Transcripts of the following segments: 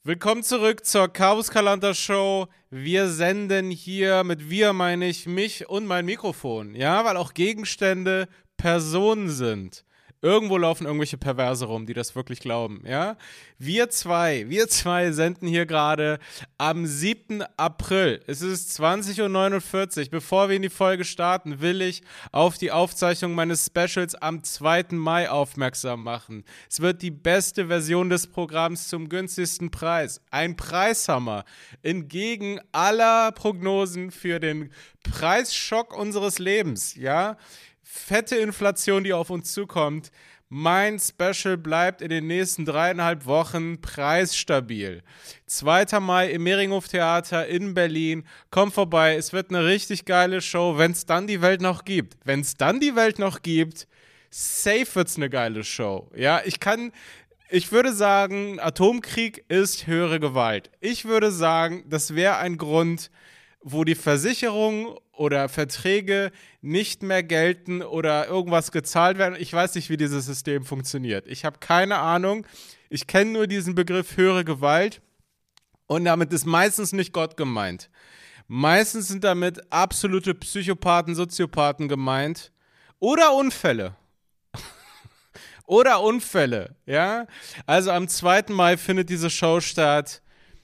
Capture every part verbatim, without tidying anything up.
Willkommen zurück zur Chaos Kalanta Show. Wir senden hier, mit wir meine ich mich und mein Mikrofon, ja, weil auch Gegenstände Personen sind. Irgendwo laufen irgendwelche Perverse rum, die das wirklich glauben, ja. Wir zwei, wir zwei senden hier gerade am siebten April. Es ist zwanzig Uhr neunundvierzig. Bevor wir in die Folge starten, will ich auf die Aufzeichnung meines Specials am zweiten Mai aufmerksam machen. Es wird die beste Version des Programms zum günstigsten Preis. Ein Preishammer. Entgegen aller Prognosen für den Preisschock unseres Lebens, ja. Fette Inflation, die auf uns zukommt. Mein Special bleibt in den nächsten dreieinhalb Wochen preisstabil. zweiter Mai im Mehringhof Theater in Berlin. Komm vorbei, es wird eine richtig geile Show, wenn es dann die Welt noch gibt. Wenn es dann die Welt noch gibt, safe wird's eine geile Show. Ja, ich kann, ich würde sagen, Atomkrieg ist höhere Gewalt. Ich würde sagen, das wäre ein Grund, wo die Versicherung oder Verträge nicht mehr gelten oder irgendwas gezahlt werden. Ich weiß nicht, wie dieses System funktioniert. Ich habe keine Ahnung. Ich kenne nur diesen Begriff höhere Gewalt und damit ist meistens nicht Gott gemeint. Meistens sind damit absolute Psychopathen, Soziopathen gemeint oder Unfälle. oder Unfälle, ja. Also am zweiten Mai findet diese Show statt.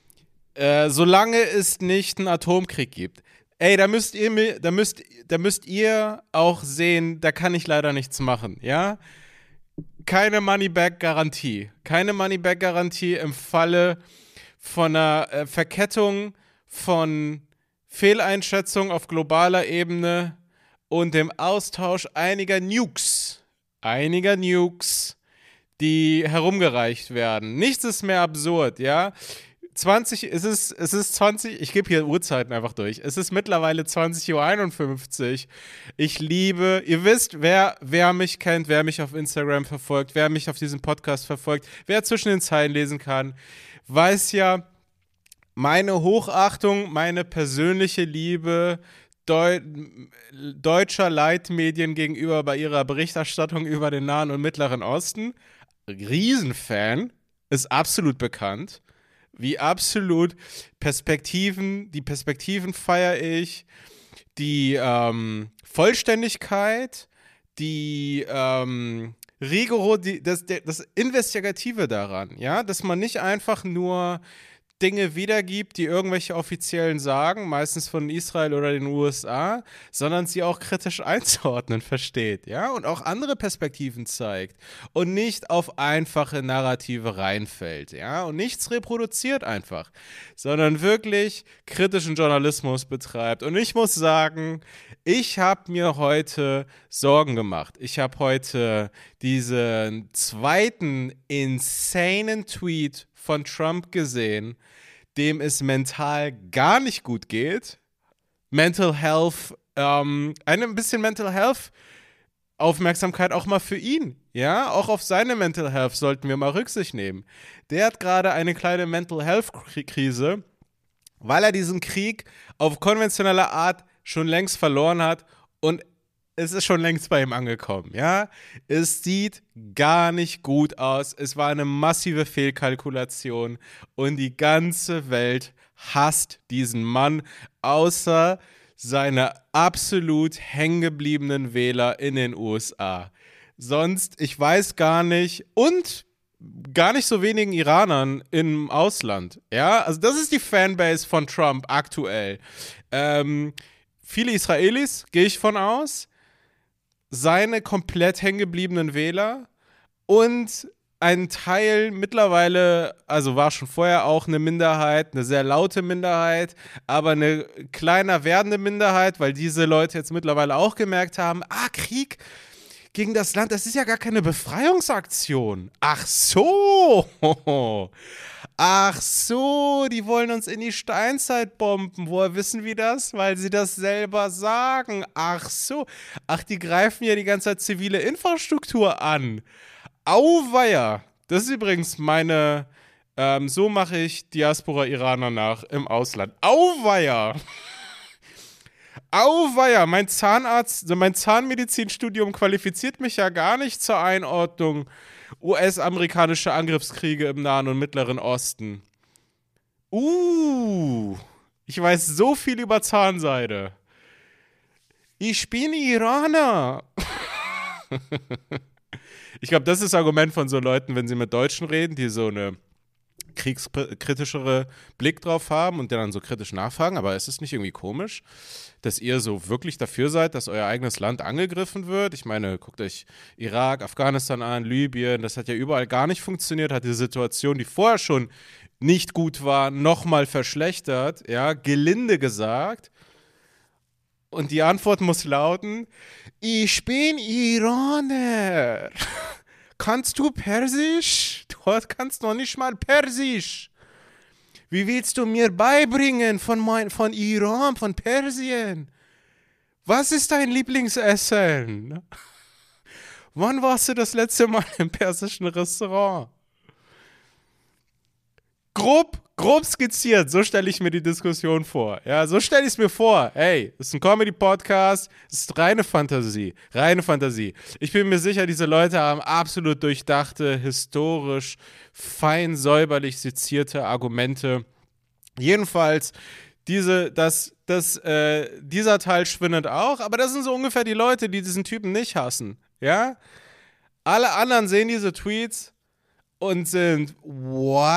Äh, solange es nicht einen Atomkrieg gibt. Ey, da müsst ihr mir, da müsst, da müsst ihr auch sehen, da kann ich leider nichts machen, ja? Keine Money-Back-Garantie. Keine Money-Back-Garantie im Falle von einer äh, Verkettung von Fehleinschätzung auf globaler Ebene und dem Austausch einiger Nukes. Einiger Nukes, die herumgereicht werden. Nichts ist mehr absurd, ja? zwanzig, es ist, es ist zwanzig, ich gebe hier Uhrzeiten einfach durch. Es ist mittlerweile zwanzig Uhr einundfünfzig. Ich liebe, ihr wisst, wer, wer mich kennt, wer mich auf Instagram verfolgt, wer mich auf diesem Podcast verfolgt, wer zwischen den Zeilen lesen kann, weiß ja, meine Hochachtung, meine persönliche Liebe Deu- deutscher Leitmedien gegenüber bei ihrer Berichterstattung über den Nahen und Mittleren Osten. Riesenfan, ist absolut bekannt. Wie absolut Perspektiven, die Perspektiven feiere ich, die ähm, Vollständigkeit, die ähm, Rigoro, die, das, das Investigative daran, ja, dass man nicht einfach nur Dinge wiedergibt, die irgendwelche Offiziellen sagen, meistens von Israel oder den U S A, sondern sie auch kritisch einzuordnen versteht, ja, und auch andere Perspektiven zeigt und nicht auf einfache Narrative reinfällt, ja, und nichts reproduziert einfach, sondern wirklich kritischen Journalismus betreibt. Und ich muss sagen, ich habe mir heute Sorgen gemacht. Ich habe heute diesen zweiten insanen Tweet von Trump gesehen, dem es mental gar nicht gut geht. Mental Health, ähm, ein bisschen Mental Health Aufmerksamkeit auch mal für ihn. Ja, auch auf seine Mental Health sollten wir mal Rücksicht nehmen. Der hat gerade eine kleine Mental Health Krise, weil er diesen Krieg auf konventionelle Art schon längst verloren hat und es ist schon längst bei ihm angekommen, ja. Es sieht gar nicht gut aus. Es war eine massive Fehlkalkulation und die ganze Welt hasst diesen Mann, außer seine absolut hängengebliebenen Wähler in den U S A. Sonst, ich weiß gar nicht, und gar nicht so wenigen Iranern im Ausland, ja. Also das ist die Fanbase von Trump aktuell. Ähm, viele Israelis, gehe ich von aus, seine komplett hängengebliebenen Wähler und ein Teil mittlerweile, also war schon vorher auch eine Minderheit, eine sehr laute Minderheit, aber eine kleiner werdende Minderheit, weil diese Leute jetzt mittlerweile auch gemerkt haben, ah, Krieg gegen das Land, das ist ja gar keine Befreiungsaktion. Ach so. Ach so, die wollen uns in die Steinzeit bomben. Woher wissen wir das? Weil sie das selber sagen. Ach so. Ach, die greifen ja die ganze Zeit zivile Infrastruktur an. Auweia. Das ist übrigens meine, ähm, so mache ich Diaspora-Iraner nach im Ausland. Auweia. Auweia, mein Zahnarzt, mein Zahnmedizinstudium qualifiziert mich ja gar nicht zur Einordnung U S-amerikanische Angriffskriege im Nahen und Mittleren Osten. Uh, ich weiß so viel über Zahnseide. Ich bin Iraner. Ich glaube, das ist das Argument von so Leuten, wenn sie mit Deutschen reden, die so eine kriegskritischere Blick drauf haben und dann so kritisch nachfragen. Aber ist es nicht irgendwie komisch, dass ihr so wirklich dafür seid, dass euer eigenes Land angegriffen wird? Ich meine, guckt euch Irak, Afghanistan an, Libyen. Das hat ja überall gar nicht funktioniert, hat die Situation, die vorher schon nicht gut war, nochmal verschlechtert, ja, gelinde gesagt. Und die Antwort muss lauten, ich bin Iraner. Kannst du Persisch? Du kannst noch nicht mal Persisch. Wie willst du mir beibringen von, mein, von Iran, von Persien? Was ist dein Lieblingsessen? Wann warst du das letzte Mal im persischen Restaurant? Grob, grob skizziert, so stelle ich mir die Diskussion vor. Ja, so stelle ich es mir vor. Hey, es ist ein Comedy-Podcast, es ist reine Fantasie, reine Fantasie. Ich bin mir sicher, diese Leute haben absolut durchdachte, historisch, fein säuberlich sezierte Argumente. Jedenfalls, diese, das, das, äh, dieser Teil schwindet auch, aber das sind so ungefähr die Leute, die diesen Typen nicht hassen. Ja? Alle anderen sehen diese Tweets und sind, what?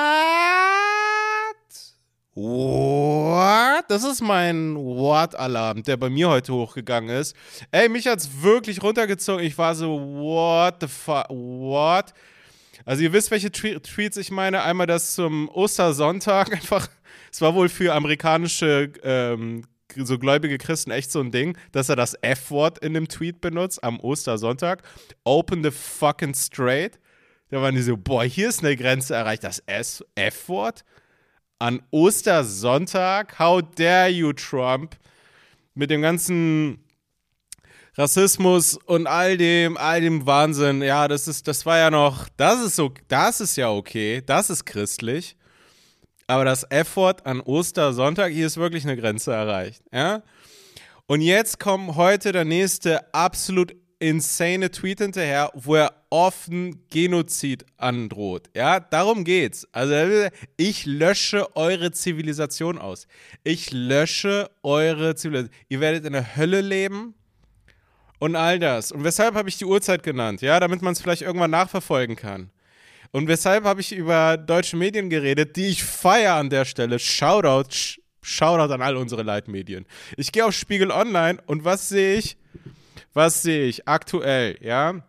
What? Das ist mein What-Alarm, der bei mir heute hochgegangen ist. Ey, mich hat's wirklich runtergezogen. Ich war so, what the fuck, what? Also ihr wisst, welche Twe- Tweets ich meine. Einmal das zum Ostersonntag. Einfach, es war wohl für amerikanische ähm, so gläubige Christen echt so ein Ding, dass er das F-Wort in dem Tweet benutzt am Ostersonntag. Open the fucking straight. Da waren die so, boah, hier ist eine Grenze erreicht, das S- F-Wort an Ostersonntag. How dare you, Trump? Mit dem ganzen Rassismus und all dem, all dem Wahnsinn. Ja, das ist, das war ja noch, das ist so, das ist ja okay, das ist christlich. Aber das F-Wort an Ostersonntag, hier ist wirklich eine Grenze erreicht. Ja? Und jetzt kommt heute der nächste absolut insane Tweet hinterher, wo er offen Genozid androht. Ja, darum geht's. Also ich lösche eure Zivilisation aus. Ich lösche eure Zivilisation. Ihr werdet in der Hölle leben und all das. Und weshalb habe ich die Uhrzeit genannt? Ja, damit man es vielleicht irgendwann nachverfolgen kann. Und weshalb habe ich über deutsche Medien geredet, die ich feiere an der Stelle. Shoutout, sh- Shoutout an all unsere Leitmedien. Ich gehe auf Spiegel Online und was sehe ich? Was sehe ich aktuell, ja?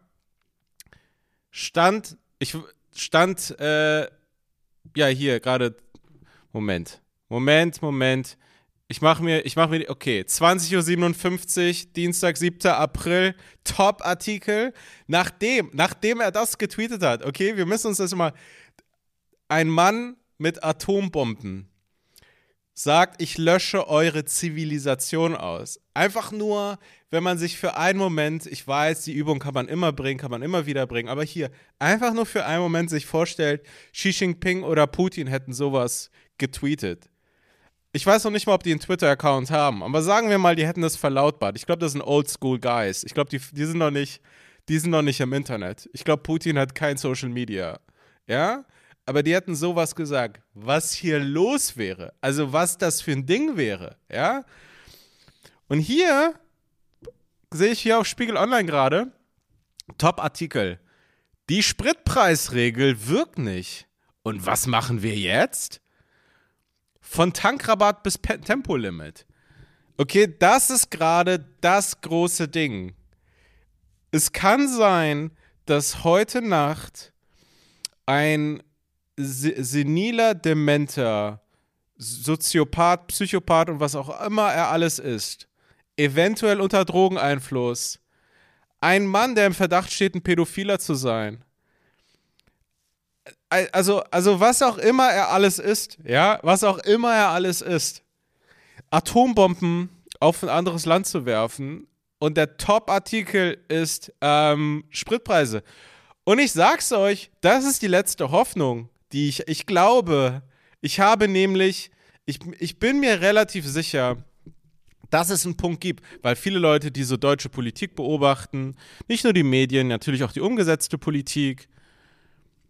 Stand, ich stand, äh, ja, hier gerade, Moment, Moment, Moment. Ich mache mir, ich mache mir, okay, zwanzig Uhr siebenundfünfzig, Dienstag, siebter April, Top-Artikel. Nachdem, nachdem er das getweetet hat, okay, wir müssen uns das mal, ein Mann mit Atombomben sagt, ich lösche eure Zivilisation aus. Einfach nur, wenn man sich für einen Moment, ich weiß, die Übung kann man immer bringen, kann man immer wieder bringen, aber hier, einfach nur für einen Moment sich vorstellt, Xi Jinping oder Putin hätten sowas getweetet. Ich weiß noch nicht mal, ob die einen Twitter-Account haben, aber sagen wir mal, die hätten das verlautbart. Ich glaube, das sind Oldschool-Guys. Ich glaube, die, die sind noch nicht, die sind noch nicht im Internet. Ich glaube, Putin hat kein Social Media. Ja? Aber die hätten sowas gesagt, was hier los wäre. Also was das für ein Ding wäre. Ja? Und hier sehe ich hier auf Spiegel Online gerade, Top-Artikel. Die Spritpreisregel wirkt nicht. Und was machen wir jetzt? Von Tankrabatt bis Pe- Tempolimit. Okay, das ist gerade das große Ding. Es kann sein, dass heute Nacht ein se- seniler, dementer, Soziopath, Psychopath und was auch immer er alles ist, eventuell unter Drogeneinfluss, ein Mann, der im Verdacht steht, ein Pädophiler zu sein, also, also was auch immer er alles ist, ja, was auch immer er alles ist, Atombomben auf ein anderes Land zu werfen und der Top-Artikel ist ähm, Spritpreise. Und ich sag's euch, das ist die letzte Hoffnung, die ich, ich glaube, ich habe nämlich, ich, ich bin mir relativ sicher, dass es einen Punkt gibt, weil viele Leute, die so deutsche Politik beobachten, nicht nur die Medien, natürlich auch die umgesetzte Politik,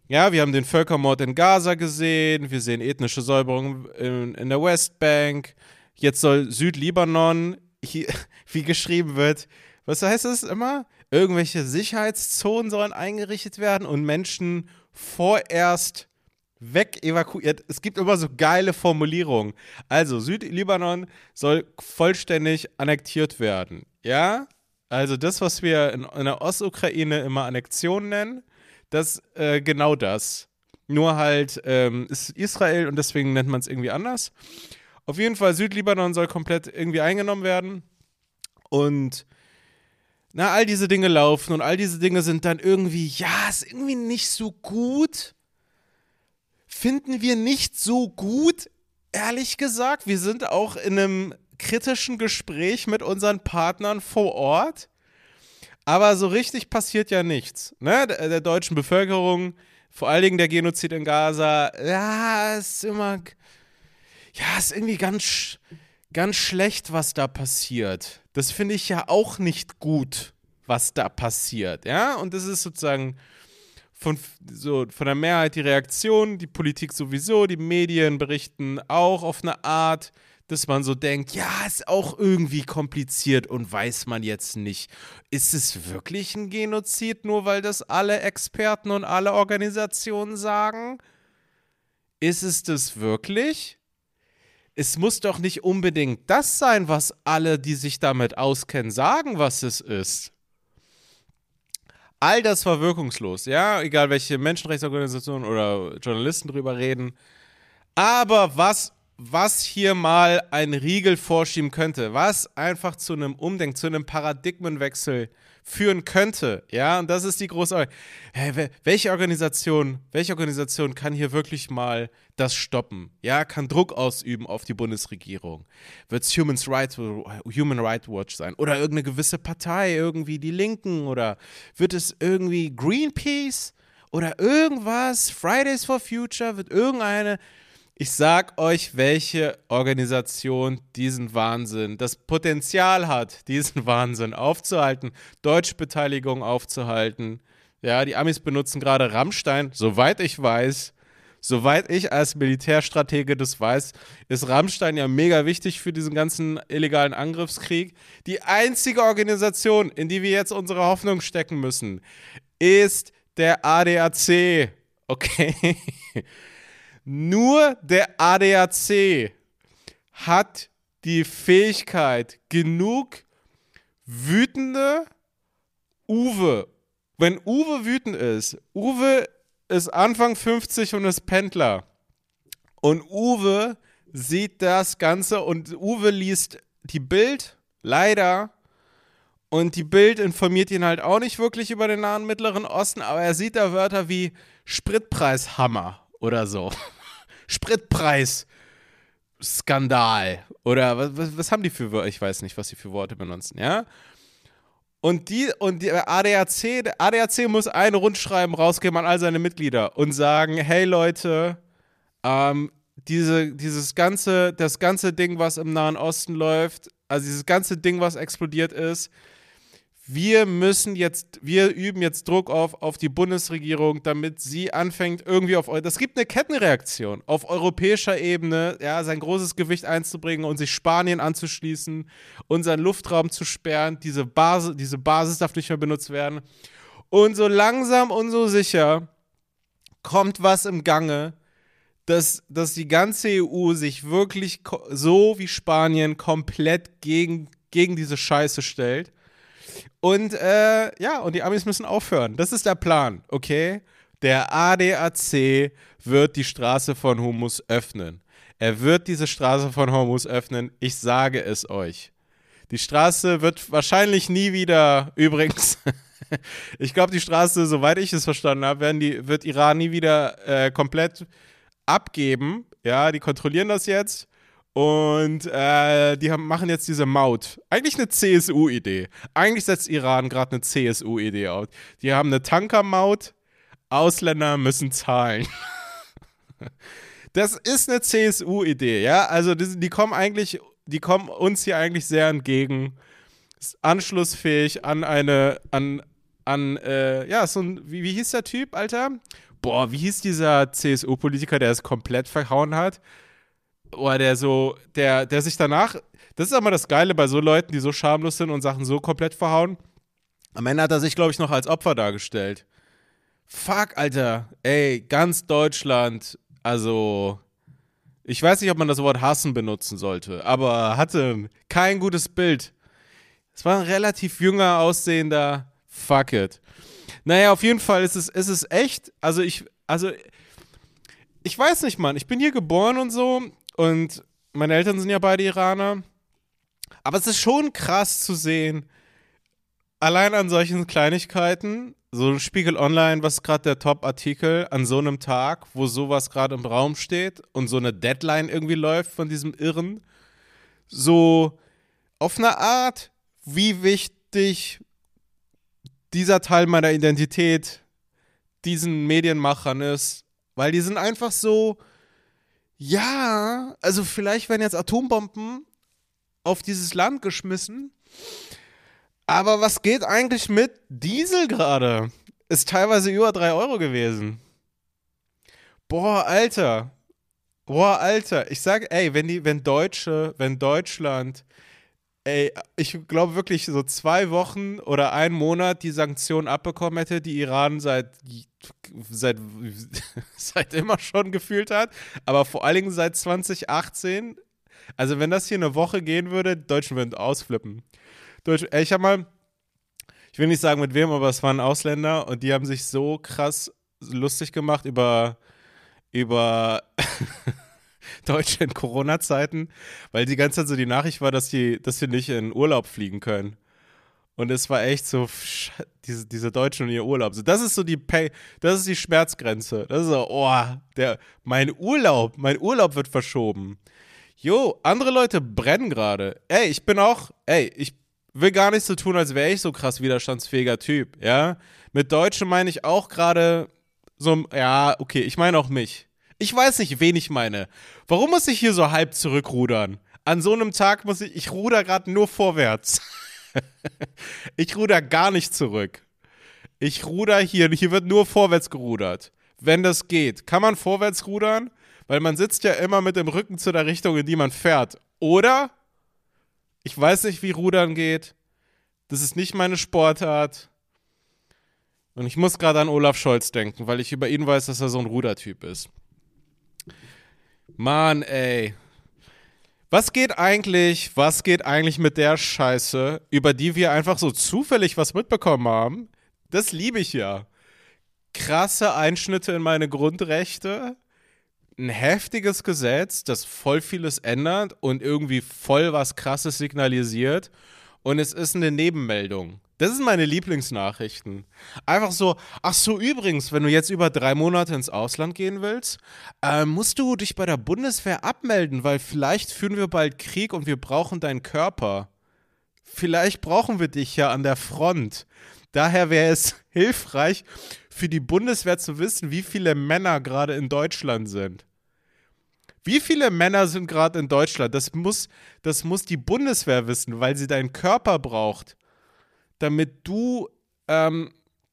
Ja, wir haben den Völkermord in Gaza gesehen, wir sehen ethnische Säuberungen in, in der Westbank. Jetzt soll Südlibanon, hier, wie geschrieben wird, was heißt das immer? Irgendwelche Sicherheitszonen sollen eingerichtet werden und Menschen vorerst weg evakuiert. Es gibt immer so geile Formulierungen. Also, Südlibanon soll vollständig annektiert werden. Ja? Also das, was wir in, in der Ostukraine immer Annexion nennen, das, äh, genau das. Nur halt ähm, ist Israel und deswegen nennt man es irgendwie anders. Auf jeden Fall, Südlibanon soll komplett irgendwie eingenommen werden. Und na, all diese Dinge laufen und all diese Dinge sind dann irgendwie, ja, ist irgendwie nicht so gut. Finden wir nicht so gut, ehrlich gesagt. Wir sind auch in einem kritischen Gespräch mit unseren Partnern vor Ort. Aber so richtig passiert ja nichts. Ne? Der, der deutschen Bevölkerung, vor allen Dingen der Genozid in Gaza, ja, ist immer, ja, ist irgendwie ganz, ganz schlecht, was da passiert. Das finde ich ja auch nicht gut, was da passiert. Ja, und das ist sozusagen Von, so, von der Mehrheit die Reaktion, die Politik sowieso, die Medien berichten auch auf eine Art, dass man so denkt, ja, ist auch irgendwie kompliziert und weiß man jetzt nicht. Ist es wirklich ein Genozid, nur weil das alle Experten und alle Organisationen sagen? Ist es das wirklich? Es muss doch nicht unbedingt das sein, was alle, die sich damit auskennen, sagen, was es ist. All das war wirkungslos, ja, egal welche Menschenrechtsorganisationen oder Journalisten drüber reden. Aber was, was hier mal ein Riegel vorschieben könnte, was einfach zu einem Umdenken, zu einem Paradigmenwechsel führen könnte, ja, und das ist die große, hey, welche Organisation, welche Organisation kann hier wirklich mal das stoppen, ja, kann Druck ausüben auf die Bundesregierung? Wird es Human Rights, Human Rights Watch sein oder irgendeine gewisse Partei, irgendwie die Linken oder wird es irgendwie Greenpeace oder irgendwas, Fridays for Future, wird irgendeine. Ich sag euch, welche Organisation diesen Wahnsinn, das Potenzial hat, diesen Wahnsinn aufzuhalten, deutsche Beteiligung aufzuhalten. Ja, die Amis benutzen gerade Rammstein, soweit ich weiß, soweit ich als Militärstratege das weiß, ist Rammstein ja mega wichtig für diesen ganzen illegalen Angriffskrieg. Die einzige Organisation, in die wir jetzt unsere Hoffnung stecken müssen, ist der A D A C. Okay? Nur der A D A C hat die Fähigkeit, genug wütende Uwe, wenn Uwe wütend ist, Uwe ist Anfang fünfzig und ist Pendler und Uwe sieht das Ganze und Uwe liest die Bild, leider, und die Bild informiert ihn halt auch nicht wirklich über den Nahen Mittleren Osten, aber er sieht da Wörter wie Spritpreishammer oder so. Spritpreis-Skandal. Oder was, was, was haben die für Wörter? Ich weiß nicht, was sie für Worte benutzen, ja? Und die, und der A D A C, der A D A C muss ein Rundschreiben rausgeben an all seine Mitglieder und sagen, hey Leute, ähm, diese, dieses ganze, das ganze Ding, was im Nahen Osten läuft, also dieses ganze Ding, was explodiert ist, wir müssen jetzt, wir üben jetzt Druck auf, auf die Bundesregierung, damit sie anfängt, irgendwie auf, das gibt eine Kettenreaktion, auf europäischer Ebene, ja, sein großes Gewicht einzubringen und sich Spanien anzuschließen, unseren Luftraum zu sperren, diese Basis, diese Basis darf nicht mehr benutzt werden. Und so langsam und so sicher kommt was im Gange, dass, dass die ganze E U sich wirklich ko- so wie Spanien komplett gegen, gegen diese Scheiße stellt. Und äh, ja, und die Amis müssen aufhören. Das ist der Plan, okay? Der A D A C wird die Straße von Hormuz öffnen. Er wird diese Straße von Hormuz öffnen. Ich sage es euch. Die Straße wird wahrscheinlich nie wieder, übrigens, ich glaube, die Straße, soweit ich es verstanden habe, werden die, wird Iran nie wieder äh, komplett abgeben. Ja, die kontrollieren das jetzt. Und äh, die haben, machen jetzt diese Maut. Eigentlich eine C S U-Idee. Eigentlich setzt Iran gerade eine C S U-Idee aus. Die haben eine Tankermaut. Ausländer müssen zahlen. Das ist eine C S U-Idee, ja. Also die, die kommen eigentlich, die kommen uns hier eigentlich sehr entgegen. Ist anschlussfähig an eine, an, an, äh, ja, so ein, wie, wie hieß der Typ, Alter? boah, wie hieß dieser C S U-Politiker, der es komplett verhauen hat? Oder der so, der, der sich danach, das ist immer das Geile bei so Leuten, die so schamlos sind und Sachen so komplett verhauen. Am Ende hat er sich, glaube ich, noch als Opfer dargestellt. Fuck, Alter. Ey, ganz Deutschland, also, ich weiß nicht, ob man das Wort hassen benutzen sollte, aber hatte kein gutes Bild. Es war ein relativ jünger aussehender, fuck it. Naja, auf jeden Fall ist es, ist es echt, also ich, also, ich weiß nicht, Mann, ich bin hier geboren und so und meine Eltern sind ja beide Iraner, aber es ist schon krass zu sehen, allein an solchen Kleinigkeiten, so Spiegel Online, was ist gerade der Top-Artikel an so einem Tag, wo sowas gerade im Raum steht und so eine Deadline irgendwie läuft von diesem Irren, so auf eine Art, wie wichtig dieser Teil meiner Identität diesen Medienmachern ist, weil die sind einfach so, ja, also vielleicht werden jetzt Atombomben auf dieses Land geschmissen, aber was geht eigentlich mit Diesel gerade? Ist teilweise über drei Euro gewesen. Boah, Alter. Boah, Alter. Ich sag, ey, wenn die, wenn Deutsche, wenn Deutschland, ey, ich glaube wirklich so zwei Wochen oder einen Monat die Sanktionen abbekommen hätte, die Iran seit, seit, seit immer schon gefühlt hat, aber vor allen Dingen seit zwanzig achtzehn. Also wenn das hier eine Woche gehen würde, die Deutschen würden ausflippen. Deutsch, ey, ich habe mal, ich will nicht sagen mit wem, aber es waren Ausländer und die haben sich so krass lustig gemacht über, über Deutsche in Corona-Zeiten, weil die ganze Zeit so die Nachricht war, dass die, dass wir nicht in Urlaub fliegen können. Und es war echt so, diese, diese Deutschen und ihr Urlaub. So, das ist so die Pay, das ist die Schmerzgrenze. Das ist so, oh, der, mein Urlaub, mein Urlaub wird verschoben. Jo, andere Leute brennen gerade. Ey, ich bin auch, ey, ich will gar nicht so tun, als wäre ich so krass widerstandsfähiger Typ, ja. Mit Deutschen meine ich auch gerade so, ja, okay, ich meine auch mich. Ich weiß nicht, wen ich meine. Warum muss ich hier so halb zurückrudern? An so einem Tag muss ich, ich ruder gerade nur vorwärts. Ich ruder gar nicht zurück. Ich ruder hier, hier wird nur vorwärts gerudert. Wenn das geht. Kann man vorwärts rudern? Weil man sitzt ja immer mit dem Rücken zu der Richtung, in die man fährt. Oder? Ich weiß nicht, wie Rudern geht. Das ist nicht meine Sportart. Und ich muss gerade an Olaf Scholz denken, weil ich über ihn weiß, dass er so ein Rudertyp ist. Mann, ey. Was geht eigentlich, was geht eigentlich mit der Scheiße, über die wir einfach so zufällig was mitbekommen haben? Das liebe ich ja. Krasse Einschnitte in meine Grundrechte. Ein heftiges Gesetz, das voll vieles ändert und irgendwie voll was Krasses signalisiert. Und es ist eine Nebenmeldung. Das sind meine Lieblingsnachrichten. Einfach so, ach so, übrigens, wenn du jetzt über drei Monate ins Ausland gehen willst, äh, musst du dich bei der Bundeswehr abmelden, weil vielleicht führen wir bald Krieg und wir brauchen deinen Körper. Vielleicht brauchen wir dich ja an der Front. Daher wäre es hilfreich für die Bundeswehr zu wissen, wie viele Männer gerade in Deutschland sind. Wie viele Männer sind gerade in Deutschland? Das muss, das muss die Bundeswehr wissen, weil sie deinen Körper braucht, damit du, ähm,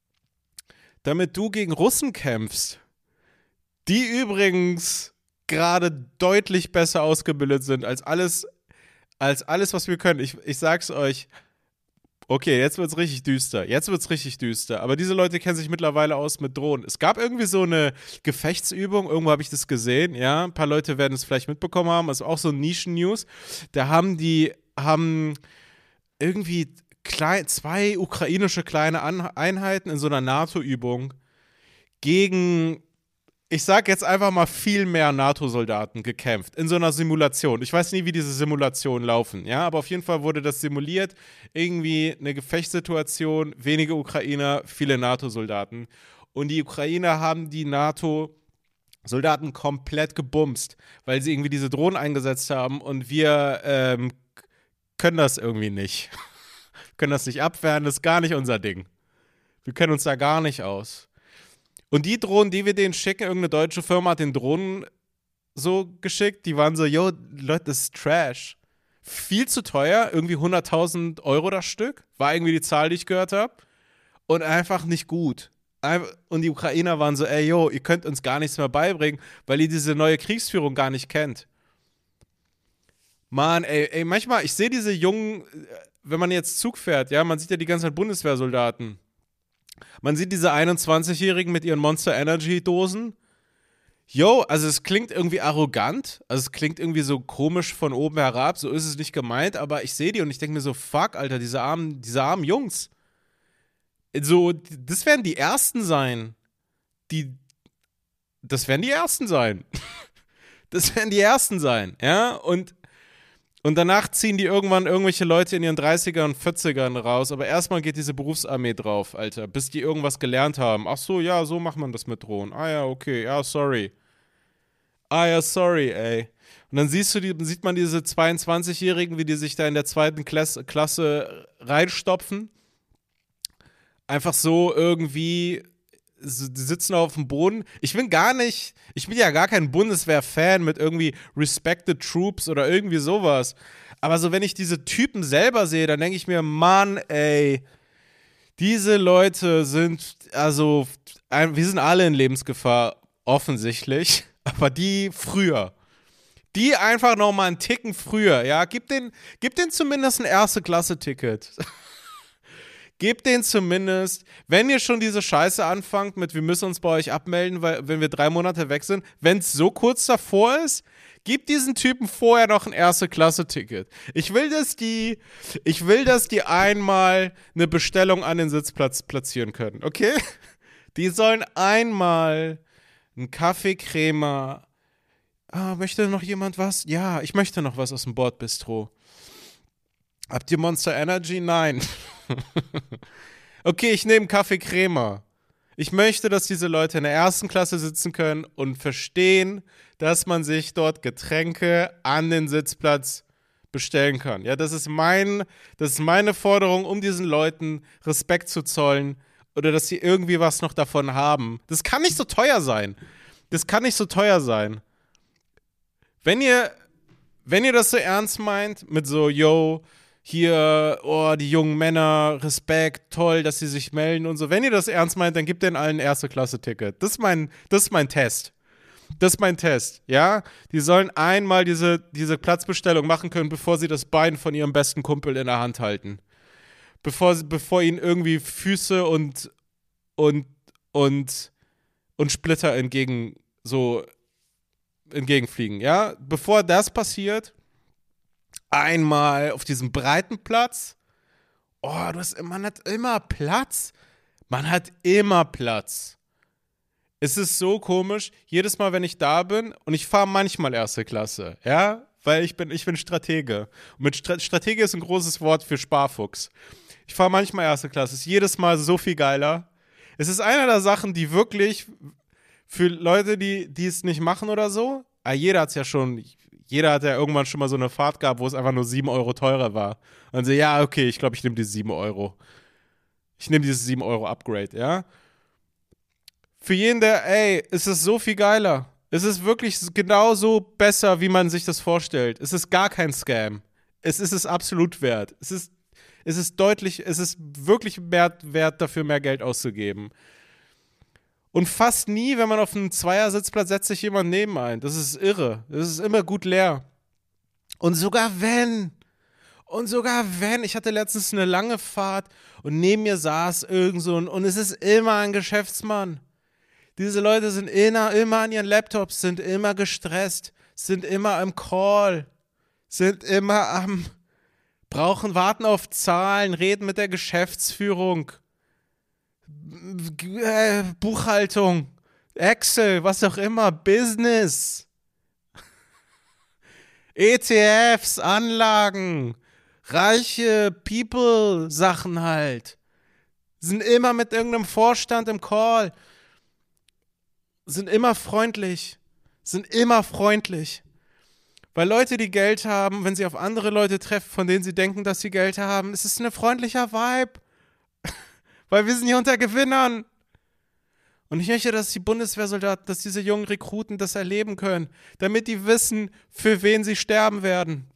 damit du gegen Russen kämpfst, die übrigens gerade deutlich besser ausgebildet sind als alles, als alles, was wir können. Ich, ich sag's euch. Okay, jetzt wird's richtig düster. Jetzt wird's richtig düster. Aber diese Leute kennen sich mittlerweile aus mit Drohnen. Es gab irgendwie so eine Gefechtsübung, irgendwo habe ich das gesehen, ja. Ein paar Leute werden es vielleicht mitbekommen haben. Das ist auch so Nischen-News. Da haben die, haben irgendwie klein, zwei ukrainische kleine An- Einheiten in so einer NATO-Übung gegen, ich sag jetzt einfach mal, viel mehr NATO-Soldaten gekämpft. In so einer Simulation. Ich weiß nie, wie diese Simulationen laufen, ja, aber auf jeden Fall wurde das simuliert. Irgendwie eine Gefechtssituation, wenige Ukrainer, viele NATO-Soldaten. Und die Ukrainer haben die NATO-Soldaten komplett gebumst, weil sie irgendwie diese Drohnen eingesetzt haben und wir ähm, können das irgendwie nicht. Können das nicht abwehren, das ist gar nicht unser Ding. Wir kennen uns da gar nicht aus. Und die Drohnen, die wir denen schicken, irgendeine deutsche Firma hat den Drohnen so geschickt, die waren so, yo, Leute, das ist Trash. Viel zu teuer, irgendwie hunderttausend Euro das Stück, war irgendwie die Zahl, die ich gehört habe. Und einfach nicht gut. Und die Ukrainer waren so, ey, yo, ihr könnt uns gar nichts mehr beibringen, weil ihr diese neue Kriegsführung gar nicht kennt. Mann, ey, ey, manchmal, ich sehe diese jungen, wenn man jetzt Zug fährt, ja, man sieht ja die ganzen Bundeswehrsoldaten. Man sieht diese einundzwanzigjährigen mit ihren Monster Energy Dosen. Yo, also es klingt irgendwie arrogant, also es klingt irgendwie so komisch von oben herab, so ist es nicht gemeint, aber ich sehe die und ich denke mir so, fuck, Alter, diese armen, diese armen Jungs. So, das werden die Ersten sein, die, das werden die Ersten sein. Das werden die Ersten sein, ja, und Und danach ziehen die irgendwann irgendwelche Leute in ihren dreißigern und vierzigern raus. Aber erstmal geht diese Berufsarmee drauf, Alter. Bis die irgendwas gelernt haben. Ach so, ja, so macht man das mit Drohnen. Ah ja, okay, ja, sorry. Ah ja, sorry, ey. Und dann siehst du die, sieht man diese zweiundzwanzigjährigen, wie die sich da in der zweiten Klasse, Klasse reinstopfen. Einfach so irgendwie, die sitzen auf dem Boden. Ich bin gar nicht, ich bin ja gar kein Bundeswehr-Fan mit irgendwie Respected Troops oder irgendwie sowas. Aber so, wenn ich diese Typen selber sehe, dann denke ich mir, Mann, ey, diese Leute sind, also, wir sind alle in Lebensgefahr, offensichtlich. Aber die früher. Die einfach noch mal einen Ticken früher, ja. Gib denen, gib denen zumindest ein Erste-Klasse-Ticket. Gebt denen zumindest, wenn ihr schon diese Scheiße anfangt mit, wir müssen uns bei euch abmelden, weil, wenn wir drei Monate weg sind, wenn es so kurz davor ist, gebt diesen Typen vorher noch ein Erste-Klasse-Ticket. Ich will, dass die, ich will, dass die einmal eine Bestellung an den Sitzplatz platzieren können, okay? Die sollen einmal einen Kaffeecremer. Ah, möchte noch jemand was? Ja, ich möchte noch was aus dem Bordbistro. Habt ihr Monster Energy? Nein. Okay, ich nehme Kaffee Crema. Ich möchte, dass diese Leute in der ersten Klasse sitzen können und verstehen, dass man sich dort Getränke an den Sitzplatz bestellen kann. Ja, das ist mein, das ist meine Forderung, um diesen Leuten Respekt zu zollen oder dass sie irgendwie was noch davon haben. Das kann nicht so teuer sein. Das kann nicht so teuer sein. Wenn ihr, wenn ihr das so ernst meint, mit so, yo, hier, oh, die jungen Männer, Respekt, toll, dass sie sich melden und so. Wenn ihr das ernst meint, dann gebt denen allen Erste-Klasse-Ticket. Das ist mein, das ist mein Test. Das ist mein Test, ja? Die sollen einmal diese, diese Platzbestellung machen können, bevor sie das Bein von ihrem besten Kumpel in der Hand halten. Bevor, bevor ihnen irgendwie Füße und, und, und, und Splitter entgegen, so, entgegenfliegen, ja? Bevor das passiert, einmal auf diesem breiten Platz. Oh, du hast, man hat immer Platz. Man hat immer Platz. Es ist so komisch, jedes Mal, wenn ich da bin, und ich fahre manchmal erste Klasse, ja, weil ich bin, ich bin Stratege. Und mit Stra- Stratege ist ein großes Wort für Sparfuchs. Ich fahre manchmal erste Klasse, ist jedes Mal so viel geiler. Es ist eine der Sachen, die wirklich für Leute, die, die es nicht machen oder so, ah, jeder hat es ja schon, jeder hat ja irgendwann schon mal so eine Fahrt gehabt, wo es einfach nur sieben Euro teurer war. Und so, ja, okay, ich glaube, ich nehme diese sieben Euro. Ich nehme dieses sieben Euro Upgrade, ja. Für jeden, der, ey, es ist so viel geiler. Es ist wirklich genauso besser, wie man sich das vorstellt. Es ist gar kein Scam. Es ist es absolut wert. Es ist, es ist deutlich, es ist wirklich wert, wert dafür, mehr Geld auszugeben. Und fast nie, wenn man auf einen Zweiersitzplatz setzt, sich jemand neben ein. Das ist irre. Das ist immer gut leer. Und sogar wenn, und sogar wenn, ich hatte letztens eine lange Fahrt und neben mir saß irgend so ein, und es ist immer ein Geschäftsmann. Diese Leute sind immer, immer an ihren Laptops, sind immer gestresst, sind immer im Call, sind immer am, brauchen, warten auf Zahlen, reden mit der Geschäftsführung, äh, Buchhaltung, Excel, was auch immer, Business, E T Fs, Anlagen, reiche People-Sachen halt, sind immer mit irgendeinem Vorstand im Call, sind immer freundlich, sind immer freundlich. Weil Leute, die Geld haben, wenn sie auf andere Leute treffen, von denen sie denken, dass sie Geld haben, es ist ein freundlicher Vibe. Weil wir sind hier unter Gewinnern. Und ich möchte, dass die Bundeswehrsoldaten, dass diese jungen Rekruten das erleben können, damit die wissen, für wen sie sterben werden.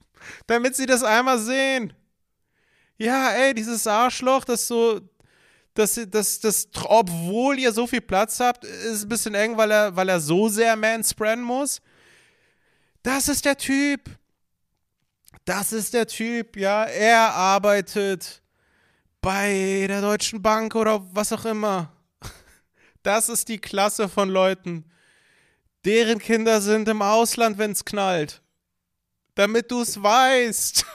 Damit sie das einmal sehen. Ja, ey, dieses Arschloch, das so Das, das, das, obwohl ihr so viel Platz habt, ist ein bisschen eng, weil er, weil er so sehr manspreaden muss. Das ist der Typ. Das ist der Typ, ja. Er arbeitet bei der Deutschen Bank oder was auch immer. Das ist die Klasse von Leuten. Deren Kinder sind im Ausland, wenn es knallt. Damit du es weißt.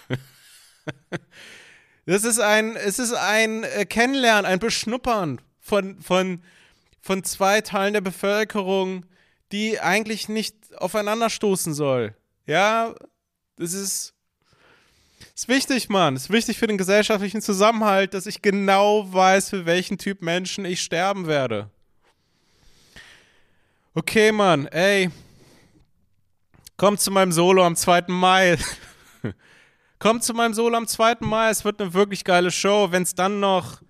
Das ist ein, es ist ein Kennenlernen, ein Beschnuppern von, von, von zwei Teilen der Bevölkerung, die eigentlich nicht aufeinanderstoßen soll. Ja, das ist, ist wichtig, Mann. Das ist wichtig für den gesellschaftlichen Zusammenhalt, dass ich genau weiß, für welchen Typ Menschen ich sterben werde. Okay, Mann, ey. Kommt zu meinem Solo am zweiten Mai. Kommt zu meinem Solo am zweiten Mai. Es wird eine wirklich geile Show. Wenn es dann noch,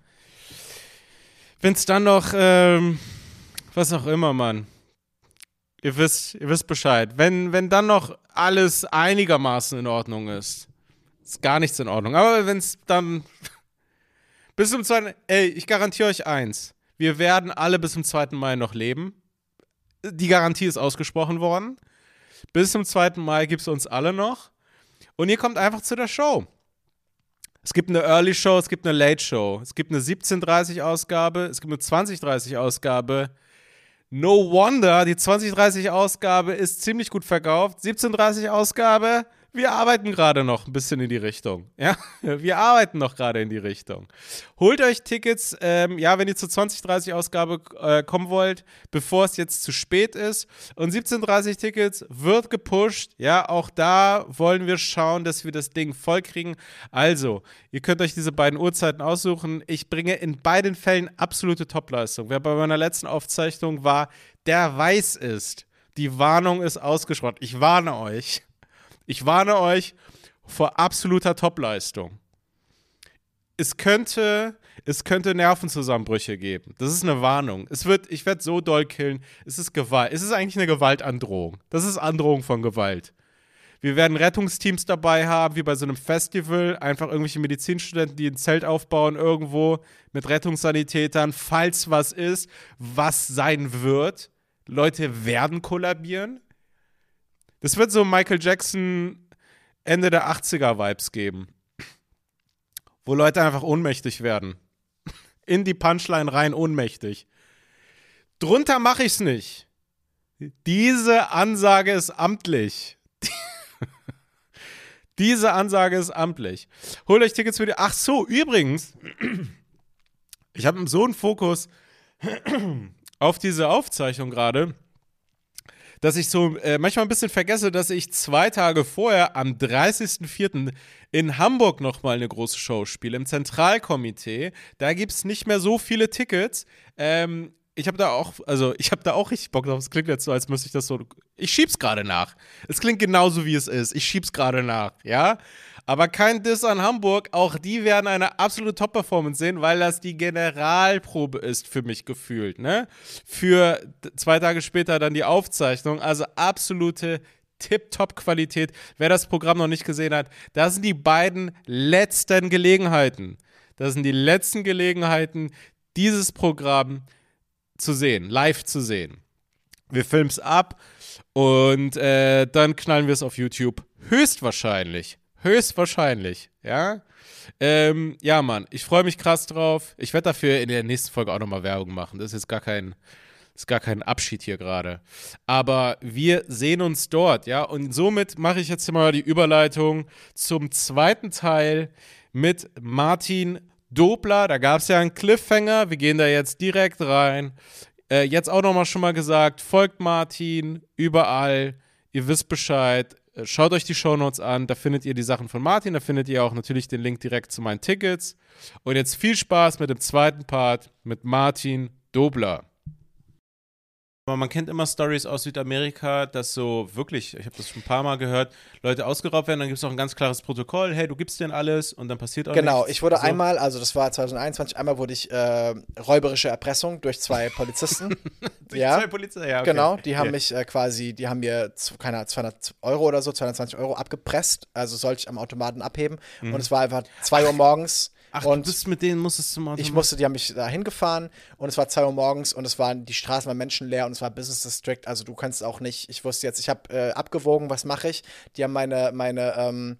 wenn es dann noch, ähm, was auch immer, Mann. Ihr wisst, ihr wisst Bescheid. Wenn, wenn dann noch alles einigermaßen in Ordnung ist. Ist gar nichts in Ordnung. Aber wenn es dann bis zum zweiten Ey, ich garantiere euch eins. Wir werden alle bis zum zweiten Mai noch leben. Die Garantie ist ausgesprochen worden. Bis zum zweiten Mai gibt es uns alle noch. Und ihr kommt einfach zu der Show. Es gibt eine Early Show, es gibt eine Late Show. Es gibt eine siebzehn Uhr dreißig Ausgabe, es gibt eine zwanzig Uhr dreißig Ausgabe. No wonder, die zwanzig Uhr dreißig Ausgabe ist ziemlich gut verkauft. siebzehn Uhr dreißig Ausgabe, wir arbeiten gerade noch ein bisschen in die Richtung. Ja, wir arbeiten noch gerade in die Richtung. Holt euch Tickets, ähm, ja, wenn ihr zur zwanzig Uhr dreißig Ausgabe äh, kommen wollt, bevor es jetzt zu spät ist. Und siebzehn Uhr dreißig Tickets wird gepusht. Ja, auch da wollen wir schauen, dass wir das Ding voll kriegen. Also, ihr könnt euch diese beiden Uhrzeiten aussuchen. Ich bringe in beiden Fällen absolute Topleistung. Wer bei meiner letzten Aufzeichnung war, der weiß es. Die Warnung ist ausgesprochen. Ich warne euch. Ich warne euch vor absoluter Topleistung. Es könnte, es könnte Nervenzusammenbrüche geben. Das ist eine Warnung. Es wird, ich werde so doll killen. Es ist Gewalt. Es ist eigentlich eine Gewaltandrohung. Das ist Androhung von Gewalt. Wir werden Rettungsteams dabei haben, wie bei so einem Festival. Einfach irgendwelche Medizinstudenten, die ein Zelt aufbauen irgendwo mit Rettungssanitätern, falls was ist, was sein wird. Leute werden kollabieren. Das wird so Michael Jackson Ende der achtziger Vibes geben. Wo Leute einfach ohnmächtig werden. In die Punchline rein ohnmächtig. Drunter mache ich's nicht. Diese Ansage ist amtlich. Diese Ansage ist amtlich. Holt euch Tickets für die... Ach so, übrigens. Ich habe so einen Fokus auf diese Aufzeichnung gerade, dass ich so äh, manchmal ein bisschen vergesse, dass ich zwei Tage vorher am dreißigsten vierten in Hamburg nochmal eine große Show spiele, im Zentralkomitee. Da gibt es nicht mehr so viele Tickets. Ähm, ich habe da auch, also ich habe da auch richtig Bock drauf. Es klingt jetzt so, als müsste ich das so, ich schieb's gerade nach. Es klingt genauso, wie es ist. Ich schieb's gerade nach, ja. Aber kein Diss an Hamburg, auch die werden eine absolute Top-Performance sehen, weil das die Generalprobe ist für mich gefühlt, ne? Für zwei Tage später dann die Aufzeichnung, also absolute Tip-Top-Qualität. Wer das Programm noch nicht gesehen hat, das sind die beiden letzten Gelegenheiten. Das sind die letzten Gelegenheiten, dieses Programm zu sehen, live zu sehen. Wir filmen es ab und äh, dann knallen wir es auf YouTube. Höchstwahrscheinlich. Höchstwahrscheinlich, ja. Ähm, ja, Mann, ich freue mich krass drauf. Ich werde dafür in der nächsten Folge auch nochmal Werbung machen. Das ist jetzt gar kein, das ist gar kein Abschied hier gerade. Aber wir sehen uns dort, ja. Und somit mache ich jetzt mal die Überleitung zum zweiten Teil mit Martin Dobler. Da gab es ja einen Cliffhanger. Wir gehen da jetzt direkt rein. Äh, jetzt auch nochmal schon mal gesagt, folgt Martin überall. Ihr wisst Bescheid. Schaut euch die Shownotes an, da findet ihr die Sachen von Martin, da findet ihr auch natürlich den Link direkt zu meinen Tickets. Und jetzt viel Spaß mit dem zweiten Part mit Martin Dobler. Man kennt immer Stories aus Südamerika, dass so wirklich, ich habe das schon ein paar Mal gehört, Leute ausgeraubt werden, dann gibt es auch ein ganz klares Protokoll, hey, du gibst denen alles und dann passiert auch genau, nichts. Genau, ich wurde also, einmal, also das war zwanzig einundzwanzig, einmal wurde ich äh, räuberische Erpressung durch zwei Polizisten. durch ja. zwei Polizisten, ja, okay. Genau, die haben ja. mich äh, quasi, die haben mir, keine Ahnung, zweihundert Euro oder so, zweihundertzwanzig Euro abgepresst, also sollte ich am Automaten abheben mhm. und es war einfach zwei Uhr morgens. Ach, und du bist mit denen, musstest du mal. ich musste, die haben mich da hingefahren und es war zwei Uhr morgens und es waren, die Straßen waren menschenleer und es war Business District, also du kannst auch nicht, ich wusste jetzt, ich habe äh, abgewogen, was mache ich, die haben meine, meine, ähm,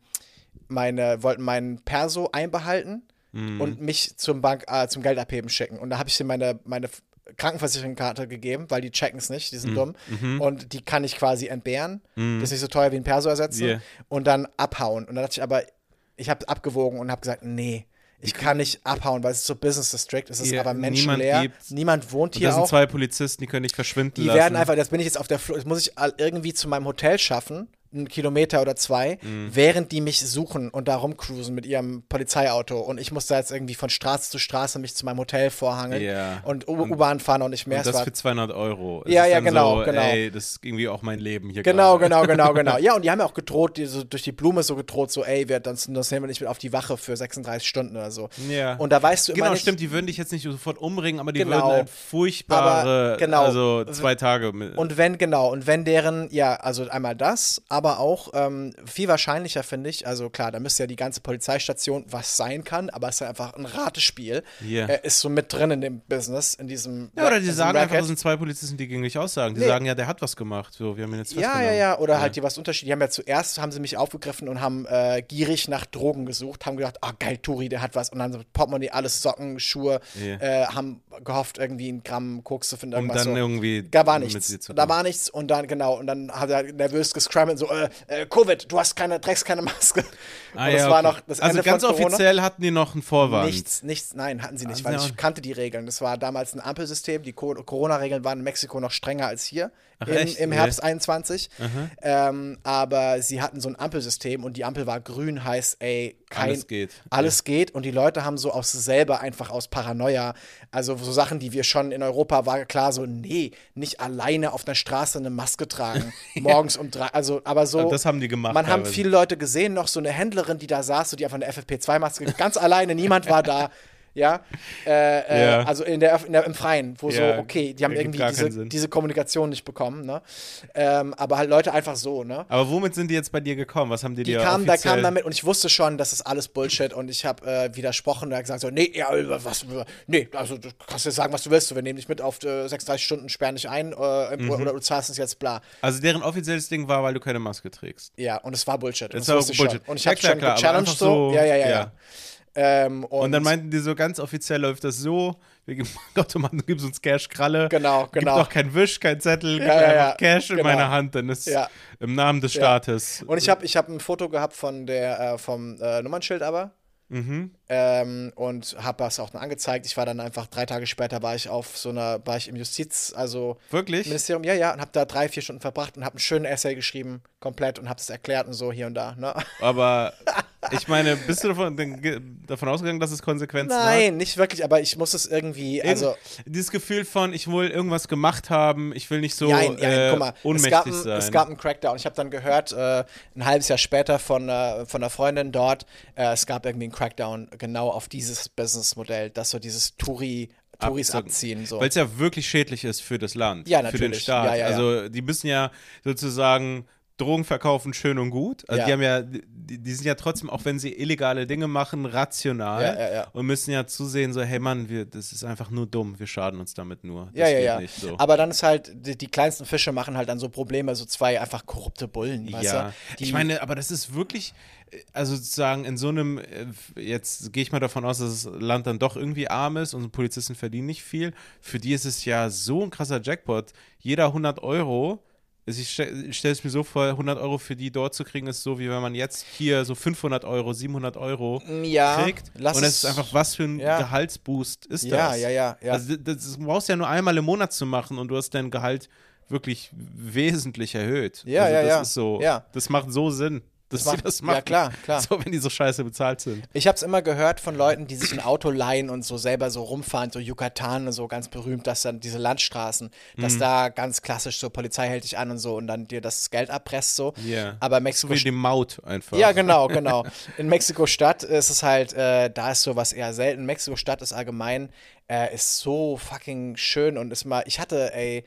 meine, wollten meinen Perso einbehalten mhm. und mich zum Bank, äh, zum Geldabheben schicken und da habe ich dir meine, meine Krankenversicherungskarte gegeben, weil die checken es nicht, die sind mm. dumm. Mm-hmm. Und die kann ich quasi entbehren. Mm. Das ist nicht so teuer wie ein Perso ersetzen. Yeah. Und dann abhauen. Und dann dachte ich aber, ich habe abgewogen und habe gesagt, nee, ich kann nicht abhauen, weil es ist so Business District, es ist yeah, aber menschenleer. Niemand, niemand wohnt hier auch. Das sind zwei Polizisten, die können nicht verschwinden die lassen. Die werden einfach, jetzt bin ich jetzt auf der Flucht, jetzt muss ich irgendwie zu meinem Hotel schaffen, einen Kilometer oder zwei, mm. während die mich suchen und da rumcruisen mit ihrem Polizeiauto. Und ich muss da jetzt irgendwie von Straße zu Straße mich zu meinem Hotel vorhangeln yeah. und U-Bahn fahren und nicht mehr. Und das für zweihundert Euro. Ja, ja, genau, so, genau. Ey, das ist irgendwie auch mein Leben hier Genau, gerade. genau, genau, genau. Ja, und die haben ja auch gedroht, die so durch die Blume so gedroht, so, ey, wir, das, das nehmen wir nicht mit auf die Wache für sechsunddreißig Stunden oder so. Ja. Und da weißt du immer Genau, nicht, stimmt, die würden dich jetzt nicht sofort umbringen, aber die genau. würden halt furchtbare, aber, genau. also zwei Tage. Mit und wenn, genau, und wenn deren, ja, also einmal das, aber auch, ähm, viel wahrscheinlicher, finde ich, also klar, da müsste ja die ganze Polizeistation was sein kann, aber es ist ja einfach ein Ratespiel. Yeah. Er ist so mit drin in dem Business, in diesem Ja, oder die sagen Racket. einfach, das sind zwei Polizisten, die gegen dich aussagen. Die nee. sagen ja, der hat was gemacht. So, wir haben ihn jetzt festgenommen. Ja, ja, ja, oder ja. halt die was Unterschied. Die haben ja zuerst, haben sie mich aufgegriffen und haben äh, gierig nach Drogen gesucht, haben gedacht, ah, oh, geil, Turi, der hat was. Und dann so Portemonnaie, alles Socken, Schuhe, yeah. äh, haben gehofft, irgendwie ein Gramm Koks zu finden. Um dann so. irgendwie Da war nichts. Da war nichts und dann, genau, und dann hat er nervös gescrammelt, so, äh, äh, Covid, du hast keine, trägst keine Maske. Ah, und das ja, war okay. noch das Also Ende ganz von Corona. offiziell hatten die noch einen Vorwand. Nichts, nichts, nein, hatten sie nicht, also weil ich kannte die Regeln. Das war damals ein Ampelsystem. Die Co- Corona-Regeln waren in Mexiko noch strenger als hier. Ach, im, echt? im Herbst yeah. einundzwanzig. Ähm, aber sie hatten so ein Ampelsystem und die Ampel war grün, heißt, ey, kein, alles geht. Alles ja. geht und die Leute haben so aus selber einfach aus Paranoia, also so Sachen, die wir schon in Europa, war klar so, nee, nicht alleine auf einer Straße eine Maske tragen, morgens um drei, also, aber so. Das haben die gemacht. Man haben viele Leute gesehen, noch so eine Händlerin, die da saß, so die einfach eine F F P zwei Maske, ganz alleine, niemand war da. Ja, äh, ja. Äh, also in der, in der, im Freien, wo ja, so, okay, die haben irgendwie diese, diese Kommunikation nicht bekommen, ne? Ähm, aber halt Leute einfach so, ne? Aber womit sind die jetzt bei dir gekommen? Was haben die, die dir kamen, offiziell... Da kamen damit und ich wusste schon, das ist alles Bullshit und ich habe äh, widersprochen und gesagt so, nee, ja, was, nee, also du kannst dir sagen, was du willst, wir nehmen dich mit auf äh, sechsunddreißig Stunden, sperren dich ein äh, mhm. oder, oder du zahlst uns jetzt, bla. Also deren offizielles Ding war, weil du keine Maske trägst. Ja, und es war Bullshit. Es war Bullshit. Bullshit. Und ich ja, habe klar, schon klar, gechallenged so. so. Ja, ja, ja, ja. ja. Ähm, und, und dann meinten die so, ganz offiziell läuft das so, wir geben, Gott, Mann, du gibst uns Cash, Kralle. Genau, genau. Gib doch kein Wisch, kein Zettel, gib ja, mir ja, einfach Cash genau. in meine Hand, dann ist ja. im Namen des Staates. Ja. Und ich habe ich hab ein Foto gehabt von der, äh, vom äh, Nummernschild aber. Mhm. Ähm, und habe das auch dann angezeigt. Ich war dann einfach, drei Tage später war ich auf so einer, war ich im Justiz, also Wirklich? Ministerium, ja, ja, und habe da drei, vier Stunden verbracht und habe einen schönen Essay geschrieben, komplett, und habe das erklärt und so hier und da, ne? Aber ich meine, bist du davon, davon ausgegangen, dass es Konsequenzen Nein, hat? Nein, nicht wirklich, aber ich muss es irgendwie, also Irgend, dieses Gefühl von, ich will irgendwas gemacht haben, ich will nicht so nein, nein, äh, guck mal, ohnmächtig es gab ein, sein. Es gab einen Crackdown. Ich habe dann gehört, äh, ein halbes Jahr später von, äh, von einer Freundin dort, äh, es gab irgendwie einen Crackdown genau auf dieses Businessmodell, dass so dieses Touri Touris abziehen. So. Weil es ja wirklich schädlich ist für das Land, ja, für natürlich. den Staat. Ja, ja, ja. Also die müssen ja sozusagen Drogen verkaufen, schön und gut. Also ja. die haben ja, die, die sind ja trotzdem, auch wenn sie illegale Dinge machen, rational ja, ja, ja. und müssen ja zusehen, so, hey Mann, wir, das ist einfach nur dumm, wir schaden uns damit nur. Das ja, ja, geht ja. nicht so. Aber dann ist halt, die, die kleinsten Fische machen halt dann so Probleme, so zwei einfach korrupte Bullen, weißt ja. du? Die, ich meine, aber das ist wirklich, also sozusagen in so einem, jetzt gehe ich mal davon aus, dass das Land dann doch irgendwie arm ist und Polizisten verdienen nicht viel. Für die ist es ja so ein krasser Jackpot. Jeder hundert Euro, ich stelle es mir so vor, hundert Euro für die dort zu kriegen, ist so, wie wenn man jetzt hier so fünfhundert Euro, siebenhundert Euro ja, kriegt. Lass und das ist einfach, was für ein ja. Gehaltsboost ist ja, das? Ja, ja, ja. Also das, das brauchst du ja nur einmal im Monat zu machen und du hast dein Gehalt wirklich wesentlich erhöht. Ja, also ja, das ja. ist so, ja. das macht so Sinn. Dass das sie macht, das machen. Ja, klar, klar. So, wenn die so scheiße bezahlt sind. Ich habe es immer gehört von Leuten, die sich ein Auto leihen und so selber so rumfahren, so Yucatan und so ganz berühmt, dass dann diese Landstraßen, dass mhm. da ganz klassisch so Polizei hält dich an und so und dann dir das Geld abpresst so. Yeah. Aber Mexiko... So wie die Maut einfach. Ja, genau, genau. In Mexiko-Stadt ist es halt, äh, da ist sowas eher selten. Mexiko-Stadt ist allgemein, äh, ist so fucking schön und ist mal, ich hatte, ey,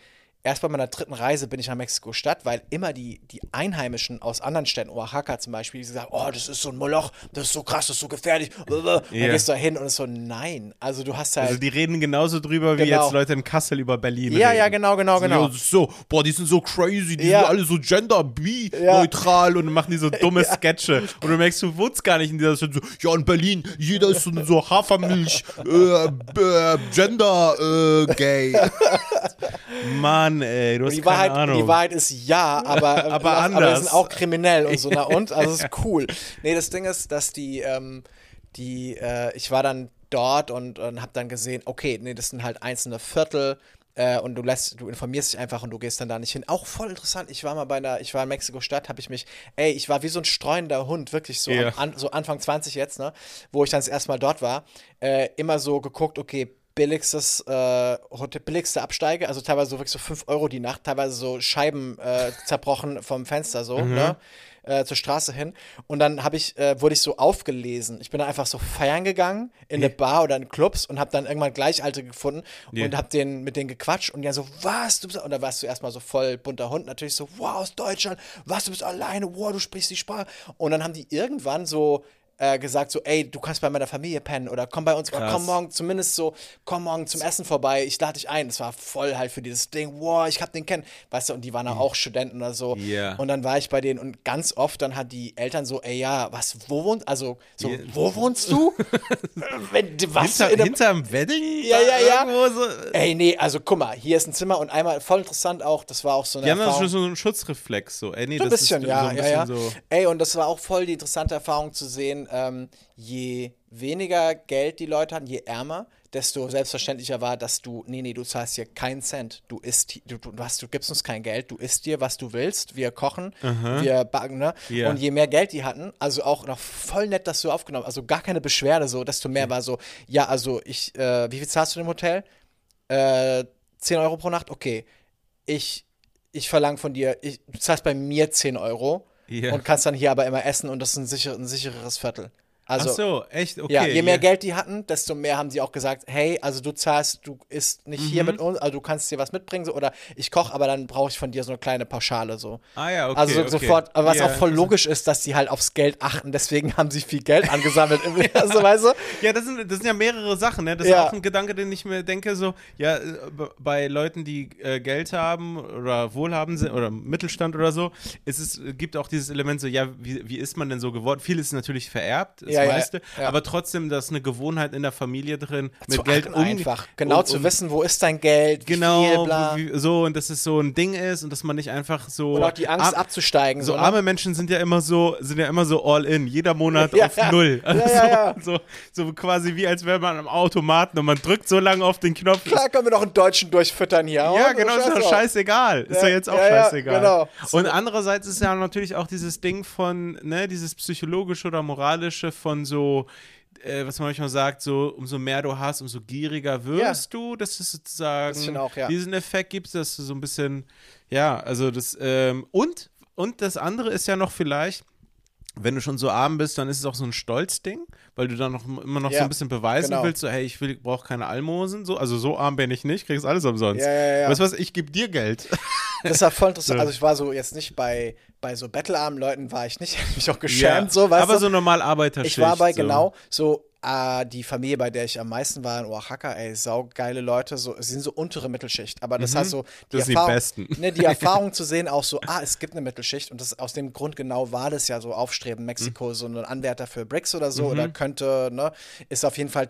erst bei meiner dritten Reise bin ich nach Mexiko-Stadt, weil immer die, die Einheimischen aus anderen Städten, Oaxaca zum Beispiel, die sagen, oh, das ist so ein Moloch, das ist so krass, das ist so gefährlich. Und dann Ja. gehst du da hin und es ist so, nein. Also du hast halt. Also die reden genauso drüber, wie Genau. jetzt Leute in Kassel über Berlin ja, reden. ja, genau, genau, So, genau. ja, das ist so, boah, die sind so crazy, die Ja. sind alle so gender-bi-neutral und dann machen die so dumme Sketche. Und du merkst, du wohnst gar nicht in dieser Stadt. So, ja, in Berlin, jeder ist so, so Hafermilch, äh, äh, gender-gay. Mann, ey, du hast Die keine Wahrheit, Ahnung. die Wahrheit ist ja, aber, Aber aber anders. wir sind auch kriminell und so, na und? Also es ist cool. Nee, das Ding ist, dass die, ähm, die, äh, ich war dann dort und, und hab dann gesehen, okay, nee, das sind halt einzelne Viertel äh, und du lässt, du informierst dich einfach und du gehst dann da nicht hin. Auch voll interessant, ich war mal bei einer, ich war in Mexiko-Stadt, habe ich mich, ey, ich war wie so ein streunender Hund, wirklich so, Ja. am, an, so Anfang zwanzig jetzt, ne, wo ich dann das erste Mal dort war, äh, immer so geguckt, okay, billigstes, äh, Hotel, billigste Absteige, also teilweise so wirklich so fünf Euro die Nacht, teilweise so Scheiben äh, zerbrochen vom Fenster so, Mhm. ne? Äh, zur Straße hin. Und dann habe ich, äh, wurde ich so aufgelesen. Ich bin dann einfach so feiern gegangen in eine Bar oder in Clubs und habe dann irgendwann Gleichaltrige gefunden Ja. und habe den mit denen gequatscht und ja so, was? Du bist, und da warst du erstmal so voll bunter Hund, natürlich so, wow, aus Deutschland, was, du bist alleine, wow, du sprichst die Sprache. Und dann haben die irgendwann so äh, gesagt so, ey, du kannst bei meiner Familie pennen oder komm bei uns, Krass. komm morgen zumindest so, komm morgen zum Essen vorbei, ich lade dich ein. Das war voll halt für dieses Ding, wow, ich hab den kennen, weißt du, und die waren ja auch Studenten oder so. Ja. Und dann war ich bei denen und ganz oft dann hat die Eltern so, ey, ja, was, wo wohnst, also so, Ja. wo wohnst du? Wenn, was? Hinter, in einem- hinterm Wedding? Ja, ja, ja. Irgendwo so. Ey, nee, also guck mal, hier ist ein Zimmer und einmal voll interessant auch, das war auch so eine Die haben dann Erfahrung. schon so einen Schutzreflex, so. Ey, nee, So ein das bisschen, ist ja, so ein ja, bisschen ja. so. Ey, und das war auch voll die interessante Erfahrung zu sehen, ähm, je weniger Geld die Leute hatten, je ärmer, desto selbstverständlicher war, dass du, nee, nee, du zahlst hier keinen Cent. Du isst, hi- du, du, was, du gibst uns kein Geld, du isst dir, was du willst, wir kochen, wir backen, ne? Ja. Und je mehr Geld die hatten, also auch noch voll nett, dass du aufgenommen, also gar keine Beschwerde so, desto mehr war so, ja, also ich, äh, wie viel zahlst du im Hotel? Äh, zehn Euro pro Nacht? Okay. Ich, ich verlange von dir, ich, du zahlst bei mir zehn Euro Ja. und kannst dann hier aber immer essen und das ist ein, sicher, ein sichereres Viertel. Also, Ach so, echt? Okay. ja, je mehr ja. Geld die hatten, desto mehr haben sie auch gesagt, hey, also du zahlst, du isst nicht hier Mhm. mit uns, also du kannst dir was mitbringen so, oder ich koche, aber dann brauche ich von dir so eine kleine Pauschale so. Ah ja, okay. Also so, okay. sofort, aber was ja. auch voll logisch ist, dass die halt aufs Geld achten, deswegen haben sie viel Geld angesammelt. Im, also, weißt du? Ja, das sind, das sind ja mehrere Sachen, ne? Das Ja. ist auch ein Gedanke, den ich mir denke, so, ja, äh, b- bei Leuten, die äh, Geld haben oder wohlhabend sind oder Mittelstand oder so, ist es gibt auch dieses Element so, ja, wie, wie ist man denn so geworden? Vieles ist natürlich vererbt, das Ja, ja, meiste, ja. aber trotzdem, da ist eine Gewohnheit in der Familie drin, mit Zu Geld achten um. einfach. Genau um- zu um- wissen, wo ist dein Geld, wie Genau, viel, bla. wie, so, und dass es so ein Ding ist und dass man nicht einfach so. Und auch die Angst Ar- abzusteigen. So So, ne? arme Menschen sind ja immer so, sind ja immer so all in, jeder Monat Ja, auf ja. null. Ja, ja, ja. So, so, so quasi wie als wäre man am Automaten und man drückt so lange auf den Knopf. Klar können wir noch einen Deutschen durchfüttern hier. Ja, Und genau, ist scheiß doch drauf. scheißegal. Ist Ja, doch jetzt auch ja, ja, scheißegal. genau. Und andererseits ist ja natürlich auch dieses Ding von, ne, dieses psychologische oder moralische von so, äh, was man manchmal sagt, so, umso mehr du hast, umso gieriger wirst du. Das ist sozusagen, Bisschen auch, ja. diesen Effekt gibt es, dass du so ein bisschen, ja, also das, ähm, und, und das andere ist ja noch vielleicht, wenn du schon so arm bist, dann ist es auch so ein Stolzding, weil du dann noch immer noch Ja, so ein bisschen beweisen genau. willst, so, hey, ich will, brauche keine Almosen, so, also so arm bin ich nicht, kriegst alles umsonst. Ja, ja, ja. Weißt du was, ich gebe dir Geld. Das war voll interessant. Ja. Also ich war so jetzt nicht bei, bei so bettelarmen Leuten war ich nicht, hab mich auch geschämt, so, weißt aber du? so normal Arbeiterschicht. Ich war bei so. genau so äh, die Familie, bei der ich am meisten war in Oaxaca, ey, saugeile Leute, so, sie sind so untere Mittelschicht, aber das heißt so, die Mhm. Das sind die Erfahrung, Besten. Ne, die Erfahrung zu sehen, auch so, ah, es gibt eine Mittelschicht und das aus dem Grund genau war das ja so aufstreben, Mexiko, Mhm. so ein Anwärter für B R I C S oder so, oder könnte, ne, ist auf jeden Fall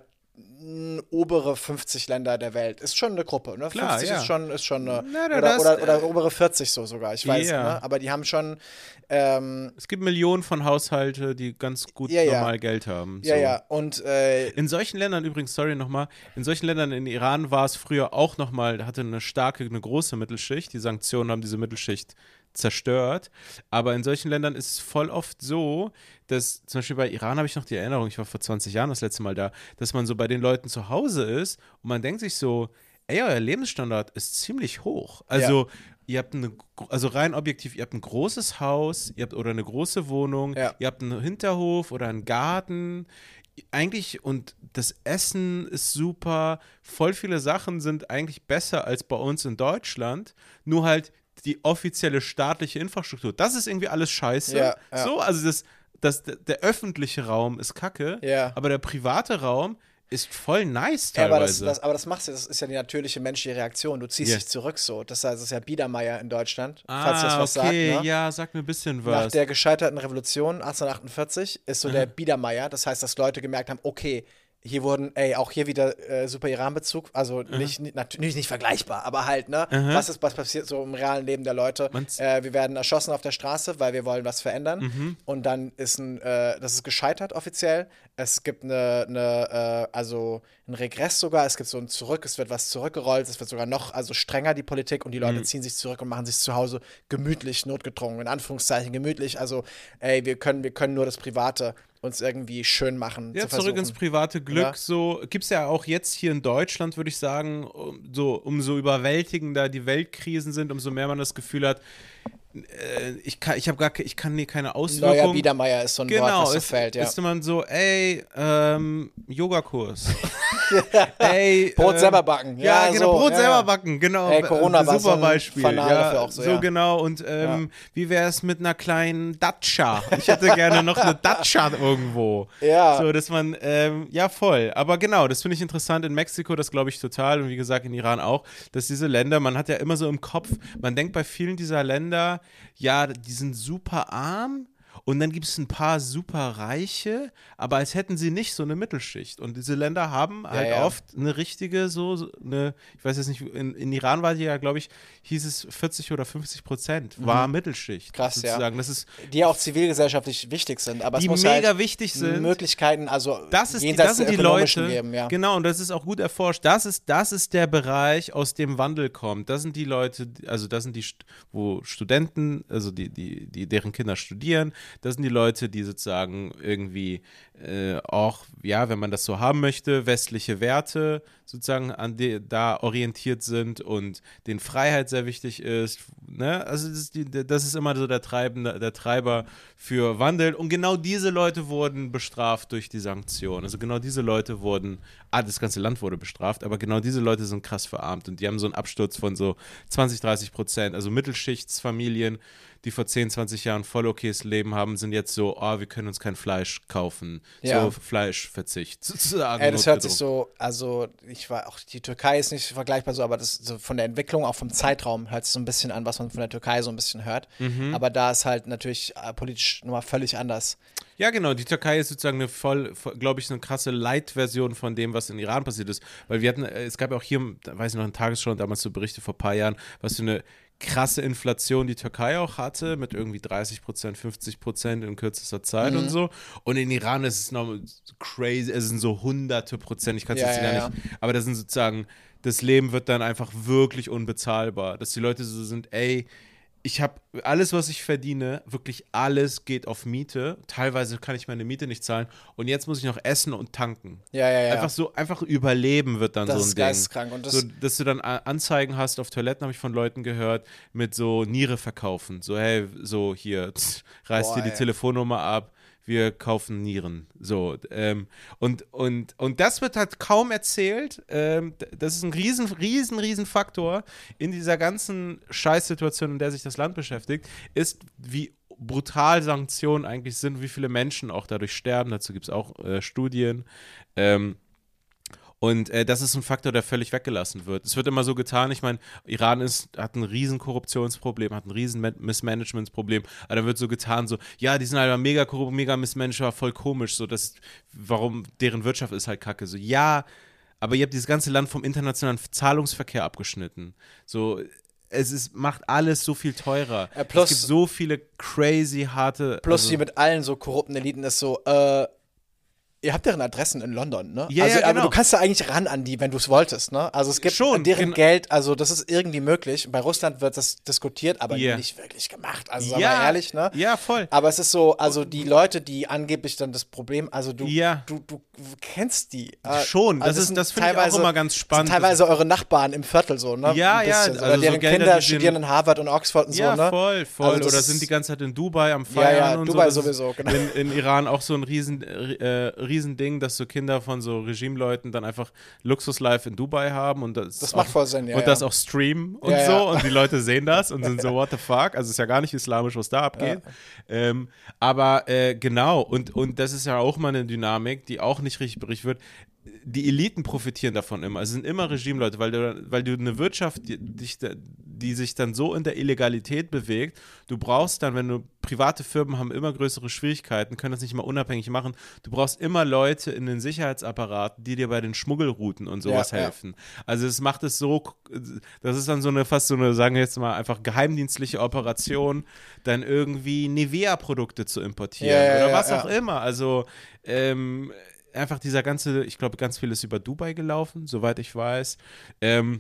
n- obere fünfzig Länder der Welt. Ist schon eine Gruppe, ne? Klar, fünfzig ja. ist schon, ist schon eine, Na, da- oder, das, oder, äh, oder obere vierzig so sogar, ich weiß, Ja. ne? Aber die haben schon, ähm, Es gibt Millionen von Haushalte, die ganz gut Ja, ja. normal Geld haben. ja, so. ja, und äh, In solchen Ländern übrigens, sorry nochmal, in solchen Ländern in Iran war es früher auch nochmal, hatte eine starke, eine große Mittelschicht. Die Sanktionen haben diese Mittelschicht zerstört. Aber in solchen Ländern ist es voll oft so, dass zum Beispiel bei Iran habe ich noch die Erinnerung, ich war vor zwanzig Jahren das letzte Mal da, dass man so bei den Leuten zu Hause ist und man denkt sich so, ey, euer Lebensstandard ist ziemlich hoch. Also ihr habt eine, also rein objektiv, ihr habt ein großes Haus, ihr habt oder eine große Wohnung, Ja. ihr habt einen Hinterhof oder einen Garten, eigentlich, und das Essen ist super, voll viele Sachen sind eigentlich besser als bei uns in Deutschland, nur halt die offizielle staatliche Infrastruktur. Das ist irgendwie alles scheiße. Ja, ja. So, also das, das, der öffentliche Raum ist kacke, Ja. aber der private Raum ist voll nice Ja, aber das, teilweise. das, aber das machst du, das ist ja die natürliche menschliche Reaktion. Du ziehst Ja. dich zurück so. Das heißt, es ist ja Biedermeier in Deutschland, ah, falls das was okay, sagt. Ne? ja, sag mir ein bisschen Nach was. der gescheiterten Revolution achtzehnhundertachtundvierzig ist so der Biedermeier. Das heißt, dass Leute gemerkt haben, okay, hier wurden, ey, auch hier wieder äh, super Iran-Bezug, also nicht, nicht, natürlich nicht vergleichbar, aber halt, ne, Aha. was ist, was passiert so im realen Leben der Leute? Man's- Äh, wir werden erschossen auf der Straße, weil wir wollen was verändern Mhm. und dann ist ein, äh, das ist gescheitert offiziell. Es gibt eine, eine äh, also ein Regress sogar, es gibt so ein Zurück, es wird was zurückgerollt, es wird sogar noch, also strenger die Politik und die Leute Mhm. ziehen sich zurück und machen sich zu Hause gemütlich, notgedrungen, in Anführungszeichen gemütlich, also, ey, wir können, wir können nur das Private uns irgendwie schön machen. Ja, zu zurück versuchen. ins private Glück. Ja. So gibt es ja auch jetzt hier in Deutschland, würde ich sagen, um, so umso überwältigender die Weltkrisen sind, umso mehr man das Gefühl hat, äh, ich kann, ich habe gar, ke- ich kann nie keine Neuer Auswirkungen. Biedermeier ist so ein Wort, Genau, was so ist, fällt, ja. ist man so, ey, ähm, Yogakurs. ey, Brot ähm, selber backen. Ja, Ja, genau, so, Brot ja, selber ja. backen, genau. Ey, Corona Äh, war so super ein Beispiel. Fanal ja, dafür auch so, so ja. genau. Und ähm, wie wäre es mit einer kleinen Datscha? Ich hätte gerne noch eine Datscha irgendwo. Ja. So, dass man, ähm, ja, voll. Aber genau, das finde ich interessant in Mexiko, das glaube ich total. Und wie gesagt, in Iran auch, dass diese Länder, man hat ja immer so im Kopf, man denkt bei vielen dieser Länder, ja, die sind super arm. Und dann gibt es ein paar super Reiche, aber als hätten sie nicht so eine Mittelschicht. Und diese Länder haben halt ja. oft eine richtige, so so eine, ich weiß jetzt nicht, in, in Iran war die ja, glaube ich, hieß es vierzig oder fünfzig Prozent, war Mittelschicht. Krass, ja. sozusagen. Das ist, Die ja auch zivilgesellschaftlich wichtig sind, aber die es muss mega halt wichtig sind. Möglichkeiten, also Das, ist die, jenseits das sind der die ökonomischen Leute, geben, ja. genau, und das ist auch gut erforscht. Das ist, das ist der Bereich, aus dem Wandel kommt. Das sind die Leute, also das sind die, St- wo Studenten, also die, die, die, deren Kinder studieren, das sind die Leute, die sozusagen irgendwie äh, auch, ja, wenn man das so haben möchte, westliche Werte sozusagen an die, da orientiert sind und denen Freiheit sehr wichtig ist. Ne? Also das ist, die, das ist immer so der, Treibende, der Treiber für Wandel. Und genau diese Leute wurden bestraft durch die Sanktionen. Also genau diese Leute wurden, ah, das ganze Land wurde bestraft, aber genau diese Leute sind krass verarmt und die haben so einen Absturz von so zwanzig, dreißig Prozent. Also Mittelschichtsfamilien, die vor zehn, zwanzig Jahren voll okayes Leben haben, sind jetzt so, oh, wir können uns kein Fleisch kaufen. Ja. So Fleischverzicht sozusagen. Ey, das hört sich notgedrungen. so, also ich war auch, die Türkei ist nicht vergleichbar so, aber das so von der Entwicklung, auch vom Zeitraum, hört sich so ein bisschen an, was man von der Türkei so ein bisschen hört. Mhm. Aber da ist halt natürlich äh, politisch nochmal völlig anders. Ja, genau. Die Türkei ist sozusagen eine voll, voll glaube ich, eine krasse Light-Version von dem, was in Iran passiert ist. Weil wir hatten, äh, es gab ja auch hier, da weiß ich noch, in Tagesschau damals so Berichte vor ein paar Jahren, was für eine krasse Inflation die Türkei auch hatte, mit irgendwie dreißig Prozent, fünfzig Prozent in kürzester Zeit Mhm. und so. Und in Iran ist es noch crazy, es sind so hunderte Prozent, ich kann es Ja, jetzt ja, gar nicht, aber das sind sozusagen, das Leben wird dann einfach wirklich unbezahlbar. Dass die Leute so sind, ey, ich habe alles, was ich verdiene, wirklich alles geht auf Miete. Teilweise kann ich meine Miete nicht zahlen. Und jetzt muss ich noch essen und tanken. Ja, ja, ja. Einfach so, einfach überleben wird dann Das so ein ist Ding. geisteskrank. Und das- so, dass du dann A- Anzeigen hast auf Toiletten, habe ich von Leuten gehört, mit so Niere verkaufen. So, hey, so hier, reiß Boah, dir die ey. Telefonnummer ab, wir kaufen Nieren. So, ähm, und, und, und das wird halt kaum erzählt. Ähm, d- das ist ein riesen, riesen, riesen Faktor in dieser ganzen Scheißsituation, in der sich das Land beschäftigt, ist, wie brutal Sanktionen eigentlich sind, wie viele Menschen auch dadurch sterben. Dazu gibt es auch äh, Studien. Ähm, Und äh, das ist ein Faktor, der völlig weggelassen wird. Es wird immer so getan, ich meine, Iran ist, hat ein riesen Korruptionsproblem, hat ein riesen Ma- Missmanagementsproblem, aber da wird so getan, so, ja, die sind halt mega korrupt, mega missmanaged, war voll komisch, so, das, warum, deren Wirtschaft ist halt kacke, so, ja, aber ihr habt dieses ganze Land vom internationalen Zahlungsverkehr abgeschnitten, so, es ist, macht alles so viel teurer. Ja, plus- es gibt so viele crazy, harte, Plus also, die mit allen so korrupten Eliten ist so, äh, ihr habt deren Adressen in London, ne? Ja, also, ja, aber genau. du kannst da eigentlich ran an die, wenn du es wolltest, ne? Also es gibt Schon, deren gen- Geld, also das ist irgendwie möglich. Bei Russland wird das diskutiert, aber Ja. nicht wirklich gemacht. Also sagen ja, wir ehrlich, ne? Ja, voll. Aber es ist so, also die Leute, die angeblich dann das Problem, also du, Ja. du, du kennst die. Äh, Schon, das also ist- sind das finde ich auch teilweise- immer ganz das spannend. Sind teilweise eure Nachbarn im Viertel so, ne? Ja, Ein ja, bisschen so. also Oder so deren Gelder, Kinder die sind- studieren in Harvard und Oxford und Ja, so, ne? voll, voll. Also das Oder ist- sind die ganze Zeit in Dubai am Ja, Feiern ja, und Dubai so. Das sowieso, ist genau. In, in Iran auch so ein riesen, äh, Riesending, dass so Kinder von so Regimeleuten dann einfach Luxus-Life in Dubai haben und das, Das auch, macht voll Sinn, ja. und ja. das auch streamen und Ja, so ja. und die Leute sehen das und sind so, what the fuck? Also ist ja gar nicht islamisch, was da abgeht. Ja. Ähm, aber äh, genau, und, und das ist ja auch mal eine Dynamik, die auch nicht richtig berichtet wird. Die Eliten profitieren davon immer. Es sind immer Regimeleute, weil du, weil du eine Wirtschaft, die, die, die sich dann so in der Illegalität bewegt, du brauchst dann, wenn du, private Firmen haben immer größere Schwierigkeiten, können das nicht mal unabhängig machen, du brauchst immer Leute in den Sicherheitsapparaten, die dir bei den Schmuggelrouten und sowas Ja, helfen. Ja. Also es macht es so, das ist dann so eine, fast so eine, sagen wir jetzt mal, einfach geheimdienstliche Operation, dann irgendwie Nivea-Produkte zu importieren ja, ja, oder ja, was ja. auch immer. Also, ähm, einfach dieser ganze, ich glaube, ganz viel ist über Dubai gelaufen, soweit ich weiß. Ähm,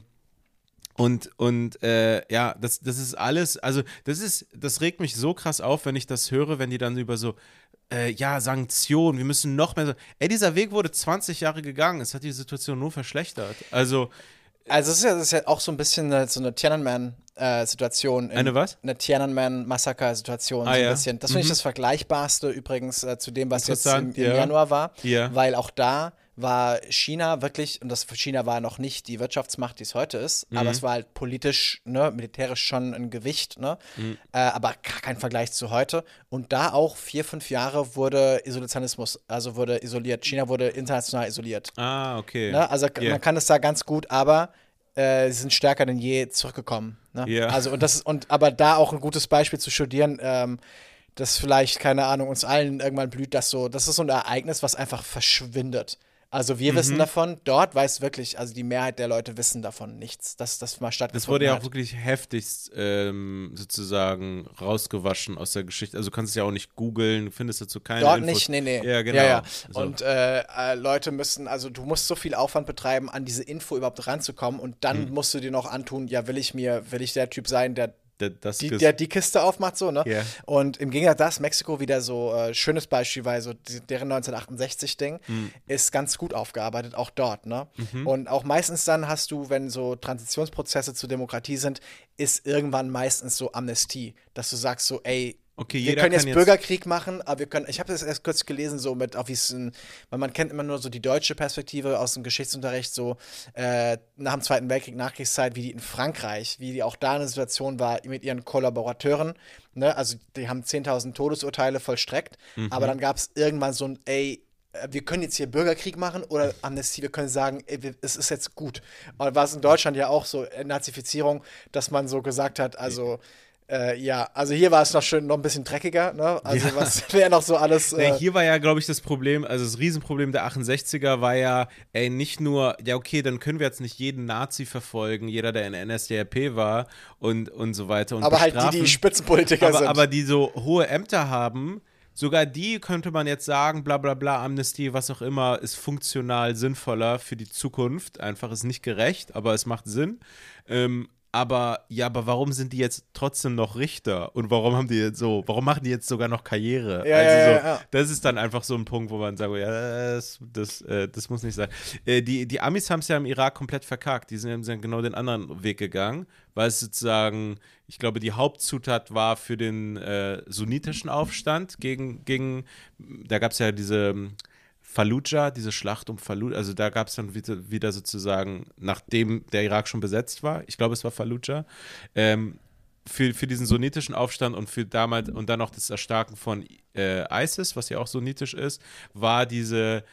und und äh, ja, das, das ist alles, also das ist, das regt mich so krass auf, wenn ich das höre, wenn die dann über so, äh, ja, Sanktionen, wir müssen noch mehr, so, ey, dieser Weg wurde zwanzig Jahre gegangen, es hat die Situation nur verschlechtert. Also, Also es ist ja, das ist ja auch so ein bisschen eine, so eine Tiananmen-Situation. Äh, eine was? Eine Tiananmen-Massaker-Situation, Ah, so ein ja. bisschen. Das Mhm. finde ich das Vergleichbarste übrigens äh, zu dem, was jetzt im, Interessant, im ja. Januar war. Ja. Weil auch da war China wirklich, und das China war noch nicht die Wirtschaftsmacht, die es heute ist, Mhm. aber es war halt politisch, ne, militärisch schon ein Gewicht, ne, Mhm. äh, aber gar kein Vergleich zu heute. Und da auch vier, fünf Jahre wurde Isolationismus, also wurde isoliert. China wurde international isoliert. Ah, okay. Ne? Also Yeah. man kann es da ganz gut, aber äh, sie sind stärker denn je zurückgekommen. Ne? Ja. Also und das ist, und aber da auch ein gutes Beispiel zu studieren, ähm, das vielleicht, keine Ahnung, uns allen irgendwann blüht, das so, das ist so ein Ereignis, was einfach verschwindet. Also wir Mhm. wissen davon, dort weiß wirklich, also die Mehrheit der Leute wissen davon nichts, dass das mal stattgefunden Das wurde ja auch hat. wirklich heftigst ähm, sozusagen rausgewaschen aus der Geschichte. Also du kannst es ja auch nicht googeln, findest dazu keine Dort Infos. nicht, nee, nee. Ja, genau. Ja, ja. So. Und äh, äh, Leute müssen, also du musst so viel Aufwand betreiben, an diese Info überhaupt ranzukommen und dann Mhm. musst du dir noch antun, ja, will ich mir, will ich der Typ sein, der Der- das die, ges- der die Kiste aufmacht, so, ne? Ja. Und im Gegensatz das, Mexiko wieder so äh, schönes Beispiel, weil so die, deren neunzehnhundertachtundsechzig-Ding Mhm. ist ganz gut aufgearbeitet, auch dort, ne? Und auch meistens dann hast du, wenn so Transitionsprozesse zur Demokratie sind, ist irgendwann meistens so Amnestie, dass du sagst so, ey, Okay, wir jeder können jetzt kann jetzt- Bürgerkrieg machen, aber wir können, ich habe das erst kurz gelesen, so mit, auf wie es, ein- weil man kennt immer nur so die deutsche Perspektive aus dem Geschichtsunterricht, so äh, nach dem Zweiten Weltkrieg, Nachkriegszeit, wie die in Frankreich, wie die auch da eine Situation war mit ihren Kollaborateuren, ne, also die haben zehntausend Todesurteile vollstreckt, Mhm. aber dann gab es irgendwann so ein, ey, äh, wir können jetzt hier Bürgerkrieg machen oder Amnestie, wir können sagen, ey, wir, es ist jetzt gut. Und war es in Deutschland ja auch so, äh, Nazifizierung, dass man so gesagt hat, also Äh, ja, also hier war es noch schön, noch ein bisschen dreckiger, ne? Also Ja. was wäre noch so alles. Äh, Nee, hier war ja, glaube ich, das Problem, also das Riesenproblem der achtundsechziger war ja, ey, nicht nur, ja, okay, dann können wir jetzt nicht jeden Nazi verfolgen, jeder, der in der N S D A P war und, und so weiter. Und aber halt die, bestrafen. die Spitzenpolitiker aber, sind. aber die so hohe Ämter haben, sogar die könnte man jetzt sagen, bla bla bla, Amnestie, was auch immer, ist funktional sinnvoller für die Zukunft. Einfach ist nicht gerecht, aber es macht Sinn. Ähm, aber ja, aber warum sind die jetzt trotzdem noch Richter? Und warum haben die jetzt so, warum machen die jetzt sogar noch Karriere? Ja, also ja, so, ja, ja. das ist dann einfach so ein Punkt, wo man sagt, ja, das, das, äh, das muss nicht sein. Äh, die, die Amis haben es ja im Irak komplett verkackt. Die sind, sind genau den anderen Weg gegangen, weil es sozusagen, ich glaube, die Hauptzutat war für den äh, sunnitischen Aufstand gegen, gegen da gab es ja diese ähm, Fallujah, diese Schlacht um Fallujah, also da gab es dann wieder, wieder sozusagen, nachdem der Irak schon besetzt war, ich glaube, es war Fallujah, ähm, für, für diesen sunnitischen Aufstand und für damals und dann auch das Erstarken von äh, ISIS, was ja auch sunnitisch ist, war diese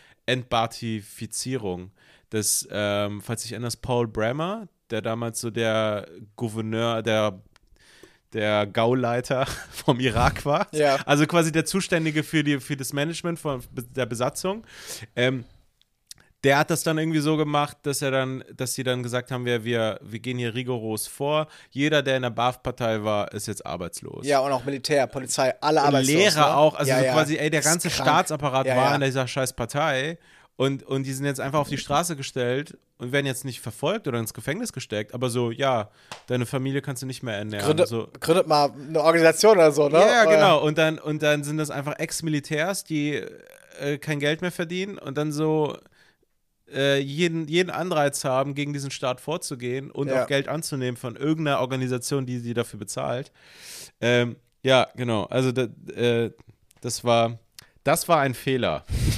Entbaathifizierung. Das, ähm, falls dich erinnerst, Paul Bremer, der damals so der Gouverneur, der der Gauleiter vom Irak war. Ja. Also quasi der Zuständige für, die, für das Management von der Besatzung. Ähm, der hat das dann irgendwie so gemacht, dass er dann, dass sie dann gesagt haben, wir, wir, wir gehen hier rigoros vor. Jeder, der in der Baath-Partei war, ist jetzt arbeitslos. ja, und auch Militär, Polizei, alle Und arbeitslos. Lehrer ne? auch, also ja, so ja. quasi, ey, der Das ist ganze krank. Staatsapparat Ja, war ja. in dieser scheiß Partei und, und die sind jetzt einfach auf die Straße gestellt und werden jetzt nicht verfolgt oder ins Gefängnis gesteckt, aber so, ja, deine Familie kannst du nicht mehr ernähren. Gründet, so. gründet mal eine Organisation oder so, ne? Ja, ja, Äh, genau. Und dann, und dann sind das einfach Ex-Militärs, die äh, kein Geld mehr verdienen und dann so äh, jeden, jeden Anreiz haben, gegen diesen Staat vorzugehen und Ja. auch Geld anzunehmen von irgendeiner Organisation, die sie dafür bezahlt. Ähm, ja, genau. Also da, äh, das war, das war ein Fehler.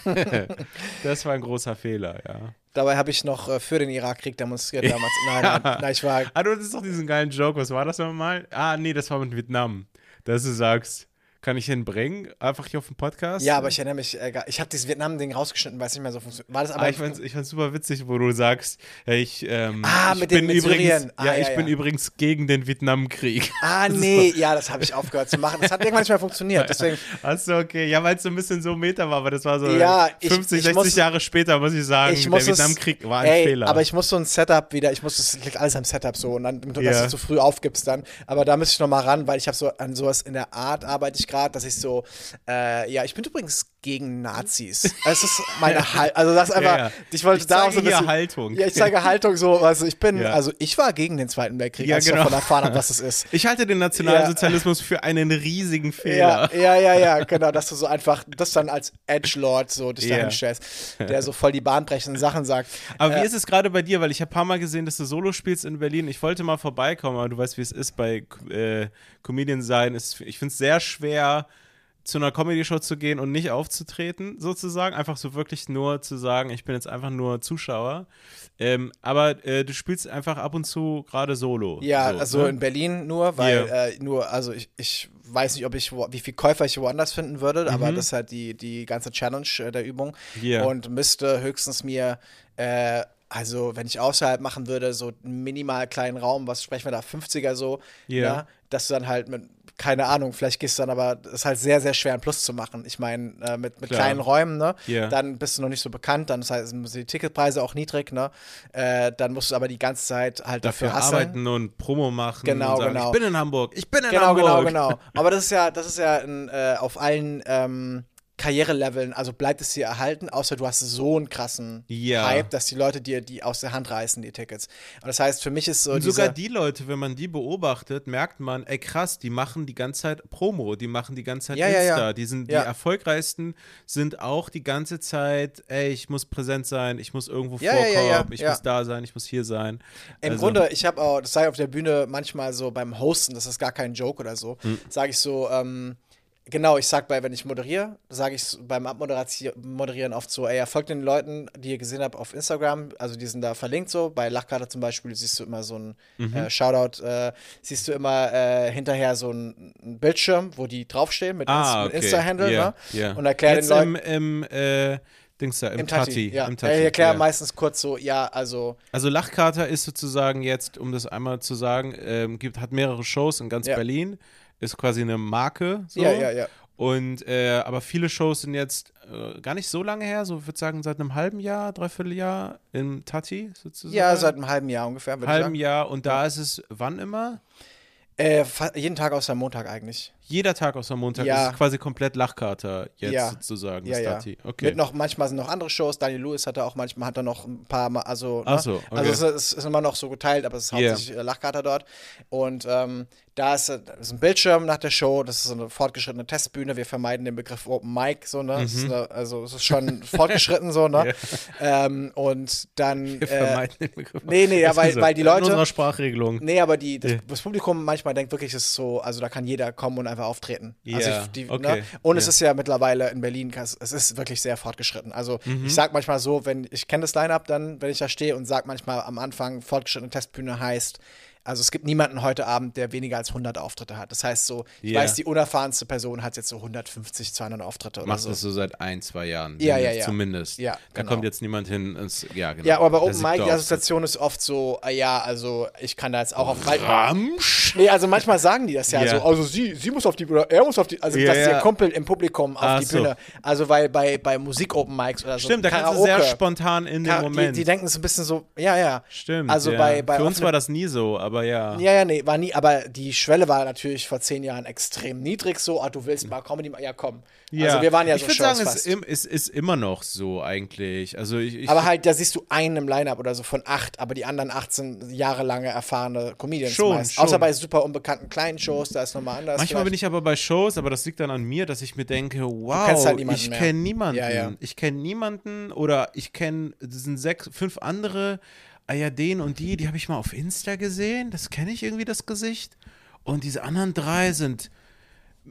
Das war ein großer Fehler, ja. Dabei habe ich noch äh, für den Irakkrieg demonstriert damals. Nein, nein, nein, ich war. Ah, du hattest doch diesen geilen Joke. Was war das nochmal? Ah, nee, das war mit Vietnam. Dass du sagst, kann ich hinbringen? Einfach hier auf dem Podcast? Ja, aber ich erinnere mich, äh, ich habe dieses Vietnam-Ding rausgeschnitten, weil es nicht mehr so funktioniert. War das aber Ah, ich fand's, ich fand's super witzig, wo du sagst, ja, ich, ähm, Ah, ich mit bin den- mit übrigens, Syrien. Ah, ja, ja, ich bin ja. übrigens gegen den Vietnamkrieg. Ah, nee, ja, das habe ich aufgehört zu machen. Das hat irgendwann nicht mehr funktioniert. Deswegen, Achso, okay. Ja, weil es so ein bisschen so Meta war, aber das war so Ja, ich- fünfzig, ich sechzig muss- Jahre später, muss ich sagen, ich der muss es, Vietnamkrieg war ein ey, Fehler. aber ich muss so ein Setup wieder, ich muss, das liegt alles am Setup so und dann, dass Ja. du zu früh aufgibst dann. Aber da müsste ich noch mal ran, weil ich habe so an sowas in der Art arbeite ich gerade, dass ich so, äh, ja, ich bin übrigens gegen Nazis. Das ist meine Haltung. Also das ist einfach, Ja, ja. ich wollte Ich da auch zeige so ein hier bisschen, Haltung. Ja, ich zeige Haltung so, also ich bin, Ja. also ich war gegen den Zweiten Weltkrieg, Ja, als genau. ich davon erfahren habe, was es ist. Ich halte den Nationalsozialismus für einen riesigen Ja, Fehler. ja, ja, ja, genau, dass du so einfach das dann als Edgelord so dich Ja. dahin stellst, der so voll die bahnbrechenden Sachen sagt. Aber Äh, wie ist es gerade bei dir? Weil ich habe ein paar Mal gesehen, dass du Solo spielst in Berlin. Ich wollte mal vorbeikommen, aber du weißt, wie es ist bei äh, Comedian sein. Ist, ich finde es sehr schwer, zu einer Comedy-Show zu gehen und nicht aufzutreten, sozusagen. Einfach so wirklich nur zu sagen, ich bin jetzt einfach nur Zuschauer. Ähm, aber äh, du spielst einfach ab und zu gerade Solo. Ja, so, also ne? in Berlin nur, weil Ja. äh, nur, also ich, ich weiß nicht, ob ich wo, wie viel Käufer ich woanders finden würde, aber das ist halt die, die ganze Challenge äh, der Übung. Ja. Und müsste höchstens mir, äh, also wenn ich außerhalb machen würde, so einen minimal kleinen Raum, was sprechen wir da, fünfziger so, Ja. ne, dass du dann halt mit, keine Ahnung, vielleicht gehst du dann aber, das ist halt sehr, sehr schwer, einen Plus zu machen. Ich meine, äh, mit, mit Klar. kleinen Räumen, ne, Ja. dann bist du noch nicht so bekannt, dann das heißt, sind die Ticketpreise auch niedrig, ne, äh, dann musst du aber die ganze Zeit halt dafür, Dafür hasseln. arbeiten und Promo machen Genau, und sagen, genau. ich bin in Hamburg, ich bin in Genau, Hamburg. genau, genau. Aber das ist ja, das ist ja in, äh, auf allen ähm, Karriereleveln, also bleibt es dir erhalten, außer du hast so einen krassen Ja. Hype, dass die Leute dir die aus der Hand reißen, die Tickets. Und das heißt, für mich ist so Und diese, sogar die Leute, wenn man die beobachtet, merkt man, ey krass, die machen die ganze Zeit Promo, die machen die ganze Zeit Ja, ja, Insta, ja. die sind Ja. die erfolgreichsten sind auch die ganze Zeit, ey, ich muss präsent sein, ich muss irgendwo Ja, ja, vorkommen, ja, ja, ich ja. muss da sein, ich muss hier sein. Im Also, Grunde, ich habe auch, das sage ich auf der Bühne manchmal so beim Hosten, das ist gar kein Joke oder so, Hm. sage ich so, ähm, genau, ich sag bei, wenn ich moderiere, sage ich beim Abmoderieren oft so, ey, folgt den Leuten, die ihr gesehen habt auf Instagram, also die sind da verlinkt so, bei Lachkarte zum Beispiel siehst du immer so ein Mhm. äh, Shoutout, äh, siehst du immer äh, hinterher so ein, ein Bildschirm, wo die draufstehen mit, ah, Inst- mit okay. Insta-Handle, ja, ne? ja. Und erklär den Jetzt Leuten, im, im äh, Dings da, im, im Tati, Tati, ja. im Tati, ich erkläre ja. meistens kurz so, ja, also, Also Lachkater ist sozusagen jetzt, um das einmal zu sagen, ähm, gibt, hat mehrere Shows in ganz Ja. Berlin, ist quasi eine Marke. So. ja, ja, ja. Und äh, aber viele Shows sind jetzt äh, gar nicht so lange her, so würde sagen seit einem halben Jahr, dreiviertel Jahr im Tati sozusagen. Ja, seit einem halben Jahr ungefähr, würde ich halben sagen. Jahr und da ist es wann immer? Äh, fa- jeden Tag außer Montag eigentlich. Jeder Tag außer Montag Ja. ist es quasi komplett Lachkater jetzt Ja. sozusagen, Ja, das ja. Tati. Okay. Mit noch, manchmal sind noch andere Shows. Daniel Lewis hat da auch manchmal, hat er noch ein paar Mal, also, Ach ne? so, okay. Also es ist, es ist immer noch so geteilt, aber es ist Yeah. hauptsächlich äh, Lachkater dort. Und ähm, da ist, äh, ist ein Bildschirm nach der Show, das ist so eine fortgeschrittene Testbühne. Wir vermeiden den Begriff Open Mic, so, ne? Es ist eine, also es ist schon fortgeschritten, so, ne? Ähm, und dann. Wir äh, vermeiden den Begriff. nee, nee, ja, Das weil- ist so. weil die In Leute- unserer Sprachregelung. Nee, aber die, das, Ja. das Publikum manchmal denkt wirklich, es ist so, also da kann jeder kommen und einfach auftreten. Also Ja, ich, die, okay, ne? Und es ja. ist ja mittlerweile in Berlin, es ist wirklich sehr fortgeschritten. Also Mhm. ich sag manchmal so, wenn ich kenne das Line-Up dann, wenn ich da stehe und sag manchmal am Anfang, fortgeschrittene Testbühne heißt, also es gibt niemanden heute Abend, der weniger als hundert Auftritte hat. Das heißt so, ich Ja. weiß, die unerfahrenste Person hat jetzt so hundertfünfzig, zweihundert Auftritte oder Macht so. das so seit ein, zwei Jahren. Ja, ja, zumindest- ja. Zumindest. Ja, Da genau. kommt jetzt niemand hin. Ins, ja, genau. Ja, aber bei Der Open siebte Mic, die Auftritt. Assoziation ist oft so, äh, ja, also ich kann da jetzt auch auf. Weil, Ramsch? nee, also manchmal sagen die das ja, Ja. so, also sie, sie muss auf die, oder er muss auf die, also Ja, dass ja. ihr Kumpel im Publikum auf Ach die so. Bühne. Also weil bei, bei Musik-Open Mics oder so. Stimmt, da kannst du Karaoke, sehr spontan in dem Ka- Moment. Die, die denken es ein bisschen so, ja, ja. Stimmt. Also ja. bei, bei Für uns offenen- war das nie so, aber ja. Ja, ja, nee, war nie, aber die Schwelle war natürlich vor zehn Jahren extrem niedrig, so, ah, du willst mal Comedy, ja, komm. Also wir waren ja ich so würde Shows sagen, es fast. ist, im- es ist immer noch so eigentlich. Also ich, ich Aber halt, da siehst du einen im Line-Up oder so von acht, aber die anderen achtzehn jahrelange erfahrene Comedians Schon, meist. schon. Außer bei super unbekannten kleinen Shows, da ist nochmal anders. Manchmal bin vielleicht. ich aber bei Shows, aber das liegt dann an mir, dass ich mir denke, wow, kennst halt niemanden ich mehr. kenne niemanden. Ja, ja. Ich kenne niemanden oder ich kenne, das sind sechs, fünf andere, ah ja, den und die, die habe ich mal auf Insta gesehen, das kenne ich irgendwie, das Gesicht. Und diese anderen drei sind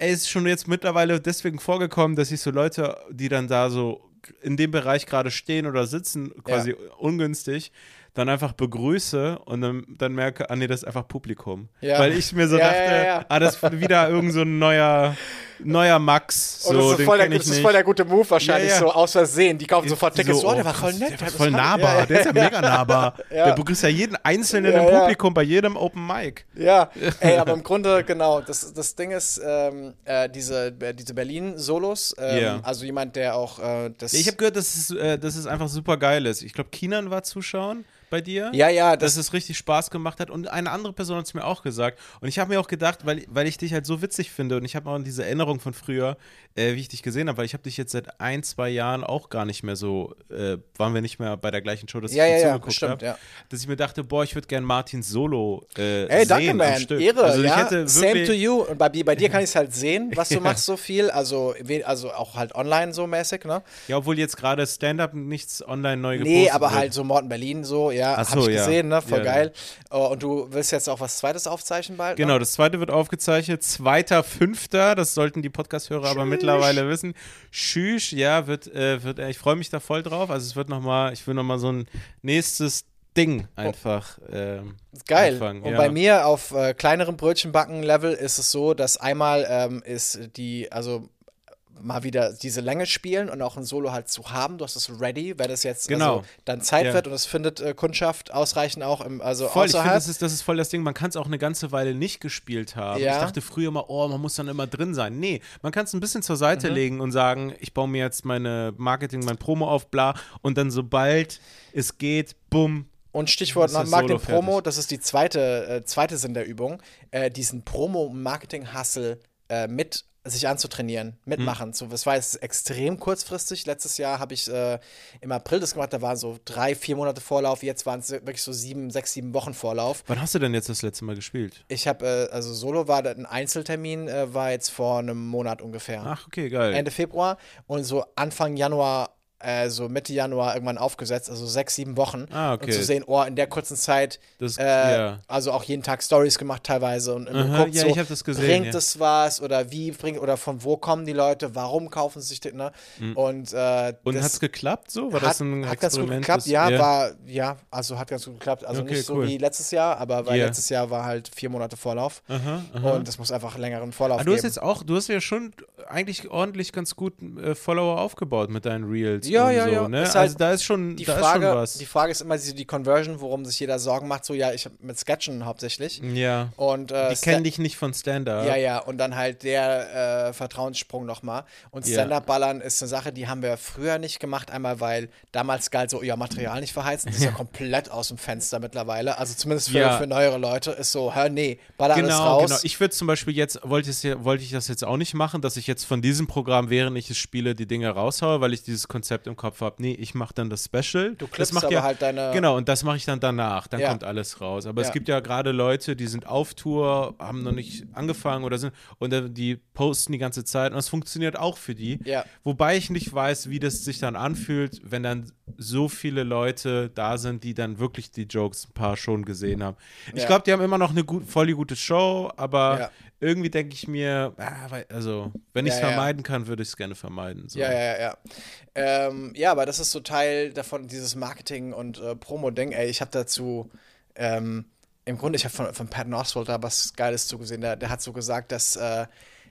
ey, ist schon jetzt mittlerweile deswegen vorgekommen, dass ich so Leute, die dann da so in dem Bereich gerade stehen oder sitzen, quasi ja. ungünstig, dann einfach begrüße und dann, dann merke, ah nee, das ist einfach Publikum. Ja. Weil ich mir so ja, dachte, ja, ja. ah, das ist wieder irgend so ein neuer, neuer Max. So, und das, ist voll, der, das ist voll der gute Move wahrscheinlich, ja, ja. so aus Versehen. Die kaufen sofort Tickets. So, oh, der war voll nett. Der war voll nahbar, ja, der ist ja mega nahbar. Ja. Der begrüßt ja jeden Einzelnen im Publikum bei jedem Open Mic. Ja, ey, aber im Grunde, genau, das, das Ding ist, ähm, äh, diese, äh, diese Berlin-Solos, ähm, yeah. also jemand, der auch äh, das... Ich habe gehört, dass es, äh, dass es einfach super geil ist. Ich glaube, Kinan war zuschauen bei dir. Ja, ja. Das dass es richtig Spaß gemacht hat. Und eine andere Person hat es mir auch gesagt. Und ich habe mir auch gedacht, weil, weil ich dich halt so witzig finde und ich habe auch diese Erinnerung von früher, äh, wie ich dich gesehen habe, weil ich habe dich jetzt seit ein, zwei Jahren auch gar nicht mehr so, äh, waren wir nicht mehr bei der gleichen Show, dass ja, ich dir ja, zugeguckt ja, habe. Ja. Dass ich mir dachte, boah, ich würde gerne Martins Solo äh, Ey, sehen danke, man. am Stück. Ehre, also, ja. Ich hätte Same to you. Und bei, bei dir kann ich es halt sehen, was du ja. machst so viel. Also, also auch halt online so mäßig, ne? Ja, obwohl jetzt gerade Stand-Up nichts online neu gepostet Nee, aber wird. halt so Morten Berlin so, ja, Ach hab so, ich ja. gesehen, ne? Voll ja, geil. Oh, und du willst jetzt auch was Zweites aufzeichnen bald? Genau, ne? das Zweite wird aufgezeichnet. Zweiter, Fünfter, das sollten die Podcast-Hörer aber mittlerweile wissen. Schüsch, ja, wird, äh, wird, äh, ich freue mich da voll drauf. Also es wird nochmal, ich will nochmal so ein nächstes Ding einfach ähm, Geil. anfangen. Und ja. bei mir auf äh, kleinerem Brötchenbacken-Level ist es so, dass einmal ähm, ist die, also mal wieder diese Länge spielen und auch ein Solo halt zu haben. Du hast es ready, wenn es jetzt genau. also dann Zeit ja. wird und es findet äh, Kundschaft ausreichend auch im, also voll, außerhalb. ich finde, das ist, das ist voll das Ding. Man kann es auch eine ganze Weile nicht gespielt haben. Ja. Ich dachte früher mal, oh, man muss dann immer drin sein. Nee, man kann es ein bisschen zur Seite mhm. legen und sagen, ich baue mir jetzt meine Marketing, mein Promo auf, bla. Und dann sobald es geht, bumm. Und Stichwort Marketing Promo, das ist die zweite, äh, zweite Sinn der Übung, äh, diesen Promo-Marketing-Hustle äh, mit sich anzutrainieren, mitmachen. Mhm. So, das war jetzt extrem kurzfristig. Letztes Jahr habe ich äh, im April das gemacht, da waren so drei, vier Monate Vorlauf. Jetzt waren es wirklich so sieben, sechs, sieben Wochen Vorlauf. Wann hast du denn jetzt das letzte Mal gespielt? Ich habe, äh, also Solo war ein Einzeltermin, äh, war jetzt vor einem Monat ungefähr. Ach, okay, geil. Ende Februar und so Anfang Januar, äh, so Mitte Januar irgendwann aufgesetzt, also sechs, sieben Wochen. Ah, okay. Und zu sehen, oh, in der kurzen Zeit, das, äh, ja. also auch jeden Tag Stories gemacht teilweise und, und Aha, guckt ja, so, ich hab das gesehen, bringt ja. es was oder wie bringt, oder von wo kommen die Leute, warum kaufen sie sich das, ne? Mhm. Und, äh, und hat es geklappt so? War hat, das ein hat ganz gut Experiment? geklappt, das, ja, ja, war, ja, also hat ganz gut geklappt. Also okay, nicht so cool. wie letztes Jahr, aber weil yeah. letztes Jahr war halt vier Monate Vorlauf. Aha, aha. Und es muss einfach einen längeren Vorlauf Aber du geben. hast jetzt auch, du hast ja schon eigentlich ordentlich ganz gut äh, Follower aufgebaut mit deinen Reels Ja, und ja, so, ja. ne? Ist Also halt da ist schon, die da Frage, ist schon was. Die Frage ist immer die, die Conversion, worum sich jeder Sorgen macht. So, ja, ich hab mit Sketchen hauptsächlich. Ja. Und, äh, die kennen dich nicht von Stand-Up. Ja, ja, und dann halt der äh, Vertrauenssprung nochmal. Und Ja. Stand-Up-Ballern ist eine Sache, die haben wir früher nicht gemacht. Einmal, weil damals galt so, ja, Material nicht verheizen. Das ist ja, ja komplett aus dem Fenster mittlerweile. Also zumindest für, Ja. für neuere Leute ist so, hör, nee, baller alles Genau, raus. genau. Ich würde zum Beispiel jetzt, wollte ich, wollte ich das jetzt auch nicht machen, dass ich jetzt von diesem Programm, während ich es spiele, die Dinge raushaue, weil ich dieses Konzept im Kopf habe. Nee, ich mache dann das Special. Du das klippst macht aber ja, halt deine... Genau, und das mache ich dann danach. Dann Ja. kommt alles raus. Aber Ja. es gibt ja gerade Leute, die sind auf Tour, haben noch nicht angefangen oder sind, und dann, die posten die ganze Zeit und das funktioniert auch für die. Ja. Wobei ich nicht weiß, wie das sich dann anfühlt, wenn dann so viele Leute da sind, die dann wirklich die Jokes ein paar schon gesehen haben. Ich Ja. glaube, die haben immer noch eine gut, voll die gute Show, aber Ja. irgendwie denke ich mir, ah, weil- also, wenn ich es Ja, ja. vermeiden kann, würde ich es gerne vermeiden. So. Ja, ja, ja, ja. Ähm, ja, aber das ist so Teil davon, dieses Marketing- und äh, Promo-Ding. Ey, ich habe dazu, ähm, im Grunde, ich habe von, von Patton Oswalt da was Geiles zugesehen. Der, der hat so gesagt, dass äh,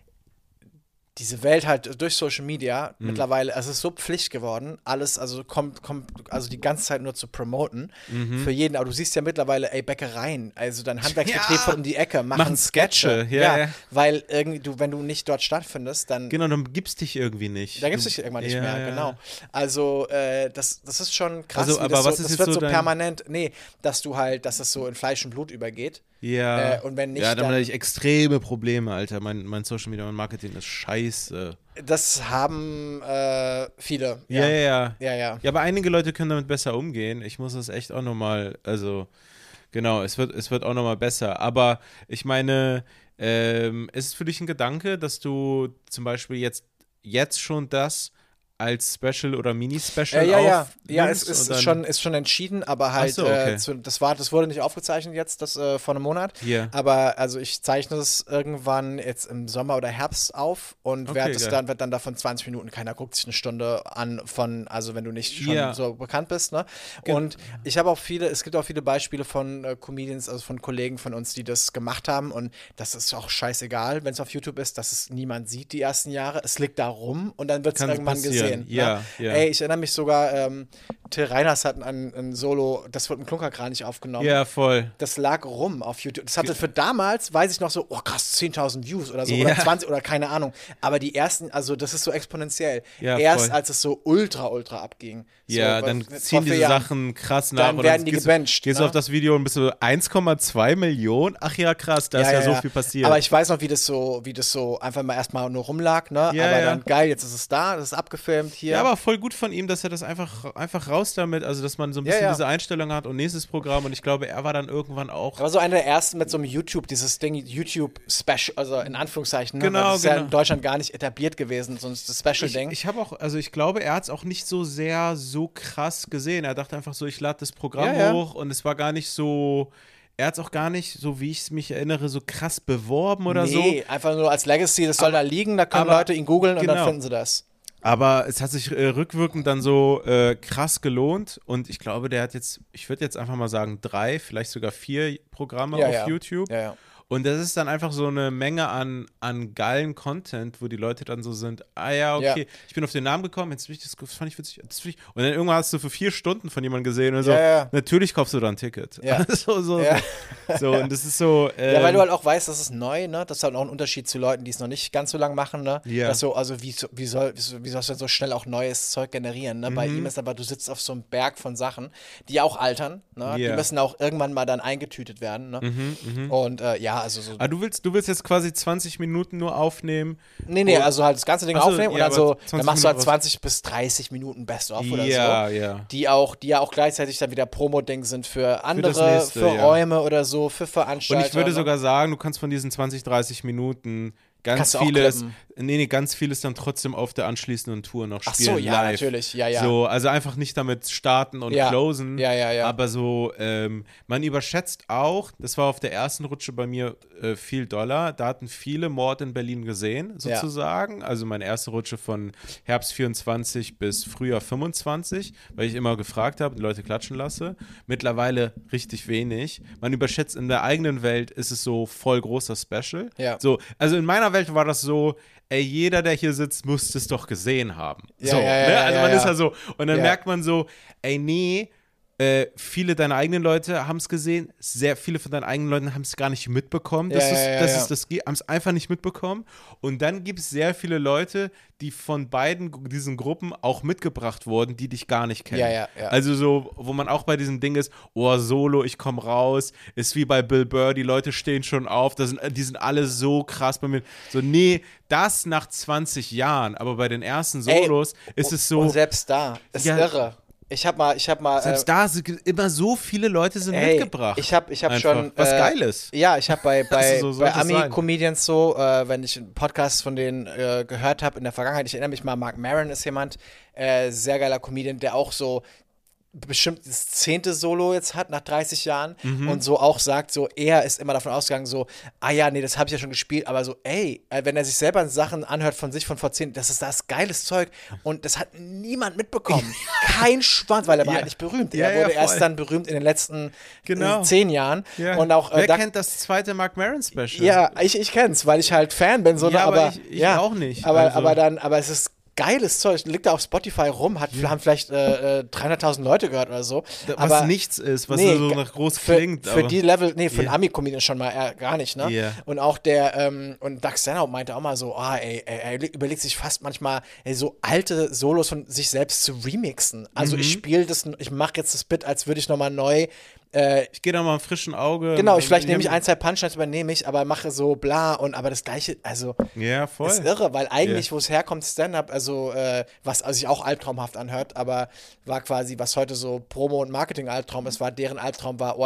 diese Welt halt durch Social Media Mhm. mittlerweile, es ist so Pflicht geworden, alles, also kommt, kommt, also die ganze Zeit nur zu promoten Mhm. für jeden. Aber du siehst ja mittlerweile, ey, Bäckereien, also dein Handwerksbetrieb Ja. von um die Ecke, machen, Machen Sketche, ja, ja. Weil irgendwie, du, wenn du nicht dort stattfindest, dann Genau, dann gibst dich irgendwie nicht. da gibt es Du- dich irgendwann nicht ja, mehr, ja. genau. Also, äh, das, das ist schon krass. Also, wie aber das was so, ist das jetzt wird so so dein- permanent, nee, dass du halt, dass es so in Fleisch und Blut übergeht. Ja. Äh, und wenn nicht, ja, dann dann- hatte ich extreme Probleme, Alter. Mein, mein Social Media, mein Marketing ist scheiße. Das haben äh, viele. Ja, ja, ja. Ja, ja. Ja, aber einige Leute können damit besser umgehen. Ich muss das echt auch nochmal, also, genau, es wird, es wird auch nochmal besser. Aber ich meine, ähm, ist es für dich ein Gedanke, dass du zum Beispiel jetzt, jetzt schon das als Special oder Mini-Special Äh, ja, ja, aufnimmst ja, es ist, und dann- ist, schon, ist schon entschieden, aber halt, Ach so, okay. äh, zu, das, war, das wurde nicht aufgezeichnet jetzt, das äh, vor einem Monat. Yeah. Aber also ich zeichne es irgendwann jetzt im Sommer oder Herbst auf und Okay, werd es geil. dann, wird dann davon zwanzig Minuten, keiner guckt sich eine Stunde an von, also wenn du nicht schon Ja. so bekannt bist, ne? Gen- Und ich habe auch viele, es gibt auch viele Beispiele von äh, Comedians, also von Kollegen von uns, die das gemacht haben und das ist auch scheißegal, wenn es auf YouTube ist, dass es niemand sieht die ersten Jahre. Es liegt da rum und dann wird es Kann irgendwann passieren. gesehen. Ja, ne? ja. Ey, ich erinnere mich sogar, ähm, Till Reiners hat ein, ein Solo, das wird im Klunkerkranich aufgenommen. Ja, voll. Das lag rum auf YouTube. Das hatte für damals, weiß ich noch so, oh krass, zehntausend Views oder so, Ja. oder zwanzig oder keine Ahnung. Aber die ersten, also das ist so exponentiell. Ja, Erst voll. als es so ultra, ultra abging. Ja, so, dann vor ziehen vier diese Jahren. Sachen krass nach. Dann und werden die gehst gebencht, Du, gehst ne? du auf das Video und bist so eins Komma zwei Millionen? Ach ja, krass, da ist ja, so viel passiert. Aber ich weiß noch, wie das so, wie das so einfach mal erstmal nur rumlag, ne? Ja, aber ja. dann geil, jetzt ist es da, das ist abgefilmt hier. Ja, aber voll gut von ihm, dass er das einfach, einfach raus damit, also dass man so ein Ja, bisschen ja. diese Einstellung hat und nächstes Programm und ich glaube, er war dann irgendwann auch. Aber so einer der ersten mit so einem YouTube, dieses Ding, YouTube-Special, also in Anführungszeichen, ne? Genau, Weil das ist ja genau. in Deutschland gar nicht etabliert gewesen, so ein Ich, Special-Ding. ich habe auch, also ich glaube, er hat es auch nicht so sehr so krass gesehen. Er dachte einfach so, ich lade das Programm Ja, ja. hoch und es war gar nicht so, er hat es auch gar nicht, so wie ich es mich erinnere, so krass beworben oder so. Nee, einfach nur als Legacy, das soll da liegen, da können aber- Leute ihn googeln und dann genau. finden sie das. Aber es hat sich äh, rückwirkend dann so äh, krass gelohnt und ich glaube, der hat jetzt, ich würde jetzt einfach mal sagen, drei, vielleicht sogar vier Programme Ja, auf ja. YouTube. Ja, ja. Und das ist dann einfach so eine Menge an, an geilen Content, wo die Leute dann so sind, ah ja, okay, Ja. ich bin auf den Namen gekommen, jetzt will ich das, das fand ich witzig, das will ich. Und dann irgendwann hast du für vier Stunden von jemandem gesehen und so, Ja, ja. natürlich kaufst du da ein Ticket. Ja. so, so, Ja. so, und das ist so, ähm, Ja, weil du halt auch weißt, das ist neu, ne? Das ist halt auch ein Unterschied zu Leuten, die es noch nicht ganz so lang machen, ne? Ja. Das so, also wie, so- wie soll, wie soll wie sollst du denn so schnell auch neues Zeug generieren, ne? Mhm. Bei ihm ist aber, du sitzt auf so einem Berg von Sachen, die auch altern, ne? Die Ja. müssen auch irgendwann mal dann eingetütet werden, ne? Mhm, Und äh, ja, also so. ah, du willst, du willst jetzt quasi zwanzig Minuten nur aufnehmen. Nee, nee, Oder- also halt das ganze Ding Ach so, aufnehmen und ja, dann so, aber dann zwanzig machst du halt Minuten zwanzig bis dreißig Minuten Best-of oder ja, so. ja. Die auch, die ja auch gleichzeitig dann wieder Promo-Ding sind für andere, für, nächste, ja. Räume oder so, für Und Veranstaltungen. ich würde sogar sagen, du kannst von diesen zwanzig, dreißig Minuten ganz Kannst du auch vieles, klippen. nee, nee, ganz vieles dann trotzdem auf der anschließenden Tour noch Ach spielen, so, ja, live. natürlich, ja, ja. So, also einfach nicht damit starten und Ja. closen, Ja, ja, ja. aber so, ähm, man überschätzt auch, das war auf der ersten Rutsche bei mir äh, viel Dollar, da hatten viele Mord in Berlin gesehen, Ja. sozusagen, also meine erste Rutsche von Herbst vierundzwanzig bis Frühjahr fünfundzwanzig, weil ich immer gefragt habe, die Leute klatschen lasse, mittlerweile richtig wenig, man überschätzt, in der eigenen Welt ist es so voll großer Special, Ja. so, also in meiner Welt war das so, ey, jeder, der hier sitzt, muss es doch gesehen haben. Ja, so, ja, ja, ne? ja, Also ja, man ja. ist ja so, und dann Ja. merkt man so, ey, nee, äh, viele deiner eigenen Leute haben es gesehen, sehr viele von deinen eigenen Leuten haben es gar nicht mitbekommen, Ja, dass ja, es- ja, dass ja. es das gibt, haben es einfach nicht mitbekommen. Und dann gibt es sehr viele Leute, die von beiden Gru- diesen Gruppen auch mitgebracht wurden, die dich gar nicht kennen. Ja, ja, ja. Also so, wo man auch bei diesem Ding ist, oh, Solo, ich komme raus, ist wie bei Bill Burr, die Leute stehen schon auf, das sind, die sind alle so krass bei mir. So, nee, das nach zwanzig Jahren, aber bei den ersten Ey, Solos ist es so, Und selbst da, ist Ja. irre. Ich hab mal, ich hab mal. selbst äh, da sind immer so viele Leute sind ey, mitgebracht. Ich hab, ich hab Einfach. schon. Was äh, Geiles. Ja, ich habe bei, bei, Also so bei sollte es sein. Ami-Comedians so, äh, wenn ich einen Podcast von denen äh, gehört habe in der Vergangenheit, ich erinnere mich mal, Mark Maron ist jemand, äh, sehr geiler Comedian, der auch so bestimmt das zehnte Solo jetzt hat nach dreißig Jahren Mhm. und so auch sagt, so er ist immer davon ausgegangen, so, ah ja, nee, das habe ich ja schon gespielt, aber so, ey, äh, wenn er sich selber Sachen anhört von sich von vor zehn, das ist das geiles Zeug und das hat niemand mitbekommen. Kein Schwanz, weil er war Ja. halt nicht berühmt. Ja, Er ja, wurde erst voll. dann berühmt in den letzten Genau. äh, zehn Jahren Ja. und auch äh, Wer da, kennt das zweite Mark Maron Special? ja, ich, ich kenn's, weil ich halt Fan bin, so, Ja, ne, aber aber, ich- ich ja, auch nicht, Aber, also- aber dann, aber es ist geiles Zeug, liegt da auf Spotify rum, hat, haben vielleicht äh, äh, dreihunderttausend Leute gehört oder so. Da- aber was nichts ist, was nee, so ga- nach groß für, klingt. Für aber die Level, nee, für Ja. einen Ami-Comedian schon mal eher gar nicht, ne? Ja. Und auch der, ähm, und Doug Stanhope meinte auch mal so, ah, ey, ey, er überlegt sich fast manchmal, ey, so alte Solos von sich selbst zu remixen. Also Mhm. ich spiele das, ich mache jetzt das Bit, als würde ich nochmal neu äh, ich gehe da mal im frischen Auge. genau, ich, vielleicht Ähm, nehme ich ein, zwei Punchlines, übernehme ich, aber mache so bla und aber das gleiche, also Ja, voll. ist irre, weil eigentlich, wo es herkommt, Stand-up, also äh, was also sich auch albtraumhaft anhört, aber war quasi, was heute so Promo- und Marketing-Albtraum ist, war deren Albtraum war, oh, ich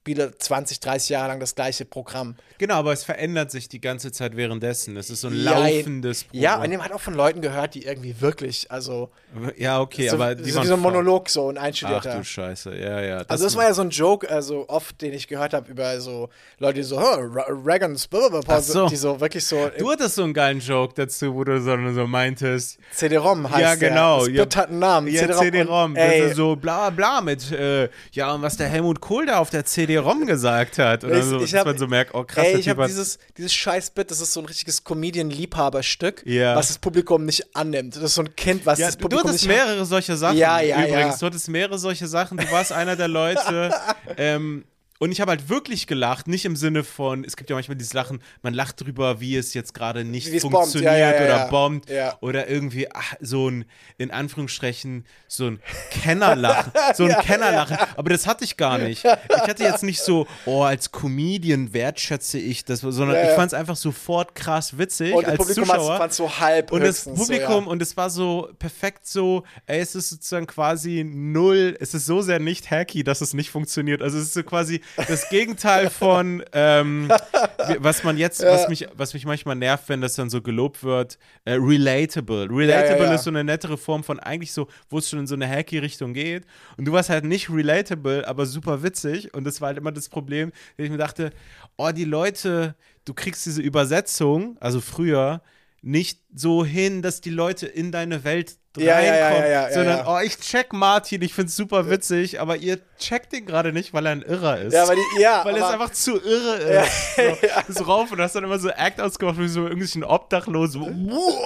spiele zwanzig, dreißig Jahre lang das gleiche Programm. Genau, aber es verändert sich die ganze Zeit währenddessen. Es ist so ein Ja, laufendes Programm. Ja, und dem hat auch von Leuten gehört, die irgendwie wirklich, also Ja, okay, so, aber die so waren wie so ein voll- Monolog, so ein Ach einstudierter. du Scheiße, ja, ja. Also das war ja so ein Joke, also oft, den ich gehört habe über so Leute, die so, oh, Reagans, Ach so. die so wirklich so Du hattest so einen geilen Joke dazu, wo du so, so meintest. C D-ROM heißt Ja, genau. der. Das Bit hat einen Namen. Ja, C D-ROM. Und, Das ey, ist so bla bla mit, äh, ja, und was der Helmut Kohl da auf der C D-ROM gesagt hat. Und dann so, ich dass hab, man so merkt, oh krass, ey, der ich Typ habe hat- dieses, dieses Scheiß-Bit, das ist so ein richtiges Comedian-Liebhaberstück, Ja. was das Publikum nicht annimmt. Das ist so ein Kind, was Ja, das du Publikum hattest nicht mehrere solche Sachen. Ja, ja, übrigens. ja. Du hattest mehrere solche Sachen. Du warst einer der Leute. ähm, und ich habe halt wirklich gelacht, nicht im Sinne von, es gibt ja manchmal dieses Lachen, man lacht drüber, wie es jetzt gerade nicht Wie es bombt. funktioniert Ja, ja, ja, oder ja. bombt Ja. oder irgendwie ach, so ein, in Anführungsstrichen, so ein Kennerlachen, so ein Ja, Kennerlachen. Aber das hatte ich gar nicht. Ich hatte jetzt nicht so, oh, als Comedian wertschätze ich das, sondern Ja, ja. ich fand es einfach sofort krass witzig Und das als Publikum Zuschauer. fand es so halb Und das höchstens, Publikum, so, und es war so perfekt so, ey, es ist sozusagen quasi null, es ist so sehr nicht hacky, dass es nicht funktioniert. Also es ist so quasi das Gegenteil von, ähm, wie- was man jetzt, was mich, was mich manchmal nervt, wenn das dann so gelobt wird, äh, relatable. Relatable Ja, ja, ja. ist so eine nettere Form von eigentlich so, wo es schon in so eine hacky Richtung geht. Und du warst halt nicht relatable, aber super witzig. Und das war halt immer das Problem, dass ich mir dachte, oh, die Leute, du kriegst diese Übersetzung, also früher, nicht so hin, dass die Leute in deine Welt Ja, ja, ja, reinkommen, ja, ja, ja, sondern, ja. oh, ich check Martin, ich find's super witzig, aber ihr checkt ihn gerade nicht, weil er ein Irrer ist. Ja, weil die, ja, weil er aber- einfach zu irre ist. So, so rauf und hast dann immer so Act-Outs gemacht, wie so irgendwelchen Obdachlosen. So,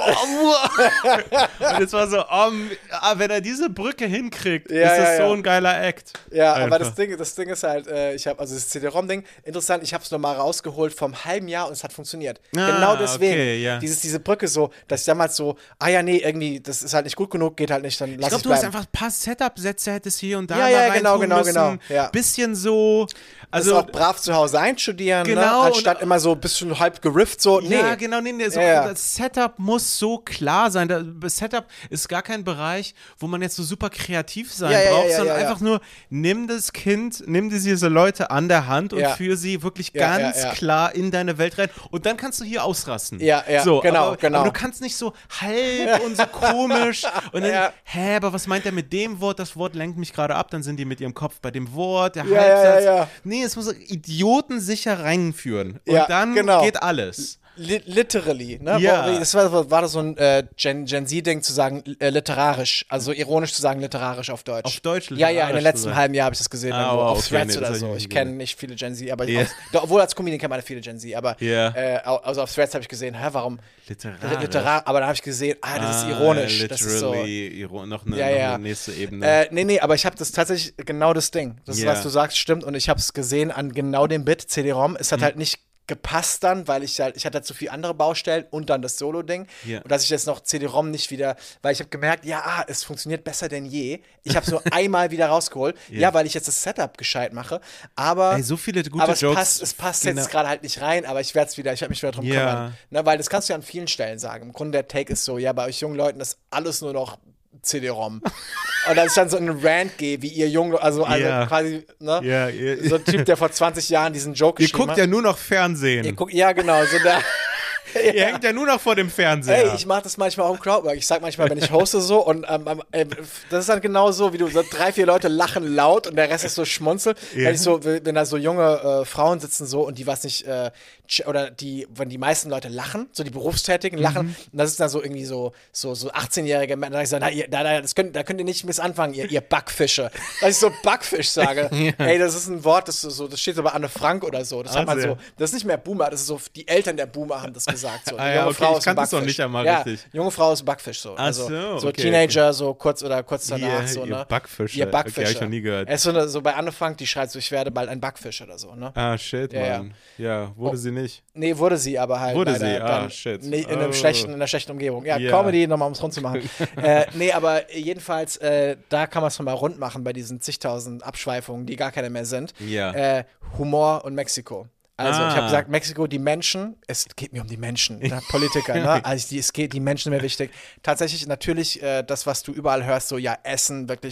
und es war so, oh, ah, wenn er diese Brücke hinkriegt, Ja, ist das ja, so ja. ein geiler Act. Ja, Einfach. aber das Ding, das Ding ist halt, äh, ich habe, also das C D-ROM-Ding, interessant, ich habe es nochmal rausgeholt vom halben Jahr und es hat funktioniert. Ah, genau deswegen. okay, ja. Dieses, diese Brücke so, dass ich damals so, ah ja, nee, irgendwie, das ist halt nicht gut genug, geht halt nicht, dann Ich lass glaube, ich du hast bleiben. einfach ein paar Setup-Sätze hättest hier und da Ja, mal ja, rein genau, tun genau, müssen. genau, ja. Bisschen so, Also also auch brav zu Hause einstudieren, Genau, ne? Anstatt und- immer so ein bisschen halb gerifft, so, nee. Ja, genau, nee, nee, so, Ja, ja. das Setup muss so klar sein. Das Setup ist gar kein Bereich, wo man jetzt so super kreativ sein Ja, ja, braucht, ja, ja, sondern ja, ja. einfach nur, nimm das Kind, nimm diese Leute an der Hand und Ja. führe sie wirklich Ja, ganz ja, ja. klar in deine Welt rein. Und dann kannst du hier ausrasten. Ja, ja, so, genau, aber, genau. Aber du kannst nicht so halb und so komisch und dann, Ja. hä, aber was meint er mit dem Wort? Das Wort lenkt mich gerade ab. Dann sind die mit ihrem Kopf bei dem Wort, der Ja, ja, Halbsatz. ja, ja. Nee, es muss idiotensicher reinführen. Und Ja, dann genau. geht alles. Li literally, ne? Ja. Wo- Das war, war das so ein äh, Gen, Gen Z-Ding zu sagen, äh, literarisch, also ironisch zu sagen, literarisch auf Deutsch. Auf Deutsch Ja, ja, in literarisch den letzten zu sagen. halben Jahr habe ich das gesehen, Ah, irgendwo wow, auf okay, Threads nee, das oder hab ich so. nicht Ich kenne gesehen. nicht viele Gen Z, aber Ja. auf, doch, obwohl als Comedian kennt man viele Gen Z, aber Ja. äh, also auf Threads habe ich gesehen, hä, warum? Literarisch. Literar, aber da habe ich gesehen, ah, das ist Ah, ironisch. Das ist so. literally iro noch eine, Ja, noch ja. eine nächste Ebene. Äh, nee, nee, aber ich habe das tatsächlich genau das Ding. Das, Ja. was du sagst, stimmt. Und ich habe es gesehen an genau dem Bit, C D-ROM. Es hat Mhm. halt nicht gepasst dann, weil ich halt, ich hatte halt zu viele andere Baustellen und dann das Solo-Ding. Ja. Und dass ich jetzt noch C D-ROM nicht wieder, weil ich habe gemerkt, ja, ah, es funktioniert besser denn je. Ich habe es nur einmal wieder rausgeholt. Ja. Ja, weil ich jetzt das Setup gescheit mache. Aber, Ey, so viele gute aber es Jokes. passt, es passt Genau. jetzt gerade halt nicht rein, aber ich werde es wieder, ich werde mich wieder drum Ja. kümmern. Ne, weil das kannst du ja an vielen Stellen sagen. Im Grunde der Take ist so, ja, bei euch jungen Leuten ist alles nur noch C D-ROM. Und dass ich dann so in einen Rant gehe, wie ihr jungen, also, also Ja. quasi, ne? Ja, ihr, So ein Typ, der vor zwanzig Jahren diesen Joke ihr geschrieben guckt hat. ja nur noch Fernsehen. Ihr guckt, ja, genau, so der. Ihr hängt ja nur noch vor dem Fernseher. Ey, ich mache das manchmal auch im Crowdwork. Ich sag manchmal, wenn ich hoste so und ähm, ähm, äh, das ist dann genau so, wie du so drei, vier Leute lachen laut und der Rest ist so schmunzel. Ja. Wenn ich so, wenn da so junge äh, Frauen sitzen so und die was nicht äh, ch- oder die, wenn die meisten Leute lachen, so die Berufstätigen lachen, Mhm. und das ist dann so irgendwie so so so achtzehnjährige Männer, da ich so, na, ihr, da, da, das könnt, da könnt ihr nicht miss anfangen, ihr, ihr Backfische. Dass ich so Backfisch sage. Ey, das ist ein Wort, das ist so, das steht so bei Anne Frank oder so. Das hat man Also. so, das ist nicht mehr Boomer, das ist so, die Eltern der Boomer haben das gesagt. So. Ah Die ja, junge okay, Frau ich ist ein kannte es noch Backfisch. nicht einmal ja, richtig. Junge Frau ist ein Backfisch so. Ach Also, so, so okay, Teenager, so kurz oder kurz danach. Ihr- so, ihr ne? Backfische. Ihr Okay, Backfische. hab ich noch nie gehört. Es ist so, eine, so bei Anne Frank, die schreit so, ich werde bald ein Backfisch oder so, ne? Ah, shit, Ja, ja. Mann. Ja, wurde Oh. sie nicht. Nee, wurde sie aber halt. Wurde leider sie? Ah, dann shit. Nee, in, einem Oh. schlechten, in einer schlechten Umgebung. Ja, Ja. Comedy, nochmal um es rund zu machen. äh, nee, aber jedenfalls, äh, da kann man es nochmal rund machen bei diesen zigtausend Abschweifungen, die gar keine mehr sind. Ja. Äh, Humor und Mexiko. Also, ich Ah. habe gesagt, Mexiko, die Menschen, es geht mir um die Menschen, ne? Politiker, ne? Also, die, es geht, die Menschen sind mir wichtig. Tatsächlich, natürlich, äh, das, was du überall hörst, so, ja, Essen, wirklich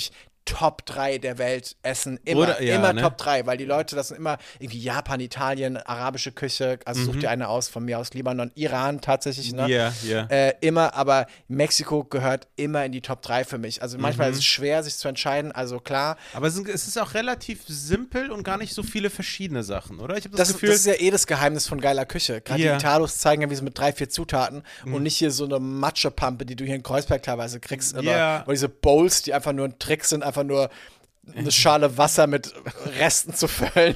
Top drei der Welt essen. Immer, Oder- ja, immer ne? Top drei, weil die Leute, das sind immer irgendwie Japan, Italien, arabische Küche, also such dir eine aus, von mir aus Libanon, Iran tatsächlich, ne? Ja, ja. Äh, immer, aber Mexiko gehört immer in die Top drei für mich. Also manchmal Mhm. ist es schwer, sich zu entscheiden, also klar. Aber es sind- es ist auch relativ simpel und gar nicht so viele verschiedene Sachen, oder? Ich habe das, Das, Gefühl, das ist ja eh das Geheimnis von geiler Küche. Gerade Ja. die Italos zeigen ja, wie sie mit drei, vier Zutaten Mhm. und nicht hier so eine Matschepampe, die du hier in Kreuzberg teilweise kriegst. Oder, Ja. oder diese Bowls, die einfach nur ein Trick sind, einfach nur eine Schale Wasser mit Resten zu füllen.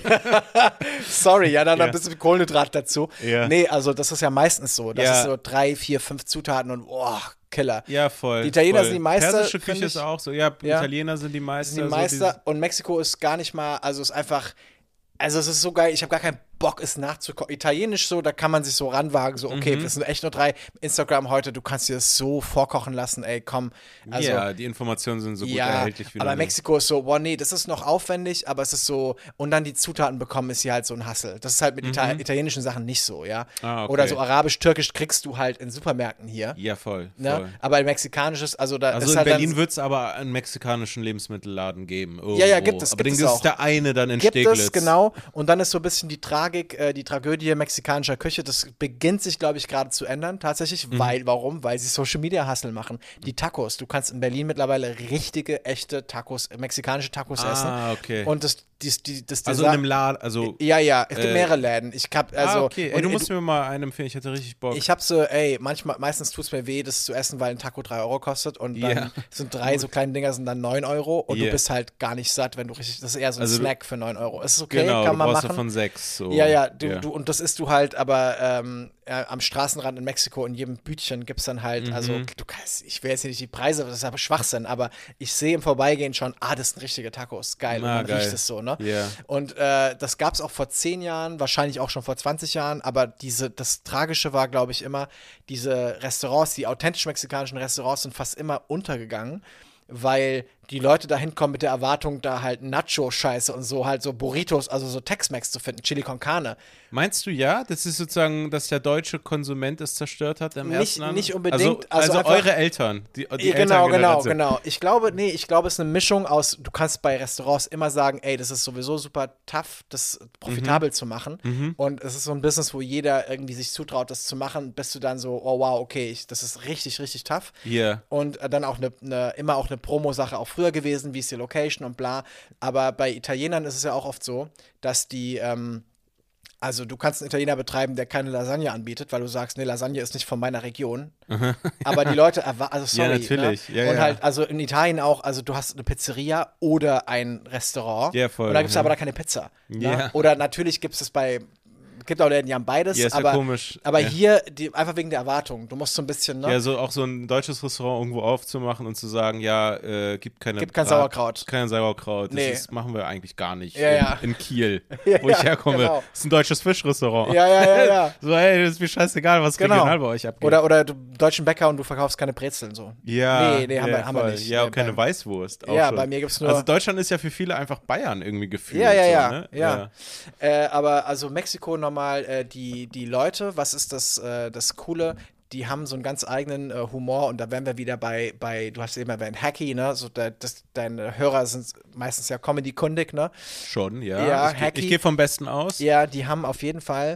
Sorry, ja, dann Ja. ein bisschen Kohlenhydrat dazu. Ja. Nee, also das ist ja meistens so. Das Ja. ist so drei, vier, fünf Zutaten und boah, Killer. ja, voll. Die Italiener voll. sind die Meister, Persische find Küche ich. ist auch so. Ja, Ja. Italiener sind die Meister. sind die so Meister und Mexiko ist gar nicht mal, also ist einfach, also es ist so geil, ich habe gar keinen Bock, es nachzukochen. Italienisch so, da kann man sich so ranwagen, so, okay, Mhm. das sind echt nur drei. Instagram heute, du kannst dir das so vorkochen lassen, ey, komm. Also, ja, die Informationen sind so gut ja, erhältlich wie aber noch nie. Mexiko ist so, boah, nee, das ist noch aufwendig, aber es ist so, und dann die Zutaten bekommen, ist hier halt so ein Hassel. Das ist halt mit Ita- italienischen Sachen nicht so, ja. Mhm. Ah, okay. Oder so arabisch-türkisch kriegst du halt in Supermärkten hier. Ja, voll. Ne? voll. Aber ein mexikanisches, also da Also ist in halt Berlin dann, wird es aber einen mexikanischen Lebensmittelladen geben. Irgendwo. Ja, ja, gibt es, Aber gibt den es gibt es auch. der eine dann in gibt Steglitz. es, genau. Und dann ist so ein bisschen die Tragik, äh, die Tragödie mexikanischer Küche. Das beginnt sich, glaube ich, gerade zu ändern, tatsächlich. Mhm. Weil, warum? Weil sie Social Media Hustle machen. Die Tacos. Du kannst in Berlin mittlerweile richtige, echte Tacos, äh, mexikanische Tacos essen. Ah, okay. Und das, dies, die, das also Desa- in einem Laden, also Ja, ja, es gibt äh, mehrere Läden. Ich hab, also, ah, okay. Ey, und, du äh, musst mir mal einen empfehlen, ich hätte richtig Bock. ich hab so, ey, manchmal, meistens tut es mir weh, das zu essen, weil ein Taco drei Euro kostet und dann Ja. sind drei so kleine Dinger sind dann neun Euro und Yeah. du bist halt gar nicht satt, wenn du richtig, das ist eher so ein Also du- Snack für neun Euro. Es ist okay, genau, kann du man brauchst machen. davon sechs. So. Ja, ja, du, Ja. du, und das isst du halt, aber ähm, äh, am Straßenrand in Mexiko in jedem Bütchen gibt es dann halt, Mhm. also du kannst, ich will jetzt nicht die Preise, das ist aber Schwachsinn, aber ich sehe im Vorbeigehen schon, ah, das sind richtige Tacos, geil, und Ah, man geil. riecht es so, ne? Ja. Und äh, das gab es auch vor zehn Jahren, wahrscheinlich auch schon vor zwanzig Jahren, aber diese, das Tragische war, glaube ich, immer, diese Restaurants, die authentisch mexikanischen Restaurants sind fast immer untergegangen, weil die Leute da hinkommen mit der Erwartung, da halt Nacho-Scheiße und so, halt so Burritos, also so Tex-Mex zu finden, Chili con Carne. Meinst du ja? Das ist sozusagen, dass der deutsche Konsument es zerstört hat im Nicht- ersten An- nicht unbedingt, Also, also also, einfach- eure Eltern, die, die Ja, genau, genau, Elterngeneration. genau. Ich glaube, nee, ich glaube, es ist eine Mischung aus, du kannst bei Restaurants immer sagen, ey, das ist sowieso super tough, das profitabel Mhm. zu machen. Und es ist so ein Business, wo jeder irgendwie sich zutraut, das zu machen, bist du dann so, oh wow, okay, ich, das ist richtig, richtig tough. Ja. Und äh, dann auch eine, eine, immer auch eine Promo-Sache auch früher gewesen, wie ist die Location und bla. Aber bei Italienern ist es ja auch oft so, dass die, ähm, also du kannst einen Italiener betreiben, der keine Lasagne anbietet, weil du sagst, nee, Lasagne ist nicht von meiner Region. Aber die Leute erwarten, also sorry. Ja, natürlich. Ne? Ja, und ja. halt, also in Italien auch, also du hast eine Pizzeria oder ein Restaurant. Ja, voll, Und da gibt es ja. aber da keine Pizza. Ja. Ne? Oder natürlich gibt es bei, gibt auch Läden, die haben beides. Ja, ist ja aber komisch. aber Ja. hier, die, einfach wegen der Erwartung. Du musst so ein bisschen, ne? Ja, so auch so ein deutsches Restaurant irgendwo aufzumachen und zu sagen, ja, äh, gibt keine Gibt kein Brat- Sauerkraut. Kein Sauerkraut. Das Nee. ist, machen wir eigentlich gar nicht Ja, in, ja. in Kiel, Ja, wo ich ja, herkomme. genau. Das ist ein deutsches Fischrestaurant. Ja, ja, ja, ja. So, ey, das ist mir scheißegal, was Genau. regional bei euch abgeht. Oder, oder du deutschen Bäcker und du verkaufst keine Brezeln so. ja, Nee, nee, haben ja, wir- haben wir voll. nicht. Ja, Nee, und keine beim- Weißwurst. Auch Ja, schon. bei mir gibt's nur- Also Deutschland ist ja für viele einfach Bayern irgendwie gefühlt. Ja, ja, so, ja, ne? ja. Äh, aber also Mexiko nochmal, äh, die, die Leute, was ist das, äh, das Coole? Die haben so einen ganz eigenen äh, Humor und da wären wir wieder bei, bei du hast eben erwähnt, Hacky, ne? So, da, das, deine Hörer sind meistens ja Comedy-kundig, ne? Schon, ja. Ja, ich geh- Hacky. ich gehe vom Besten aus. Ja, die haben auf jeden Fall,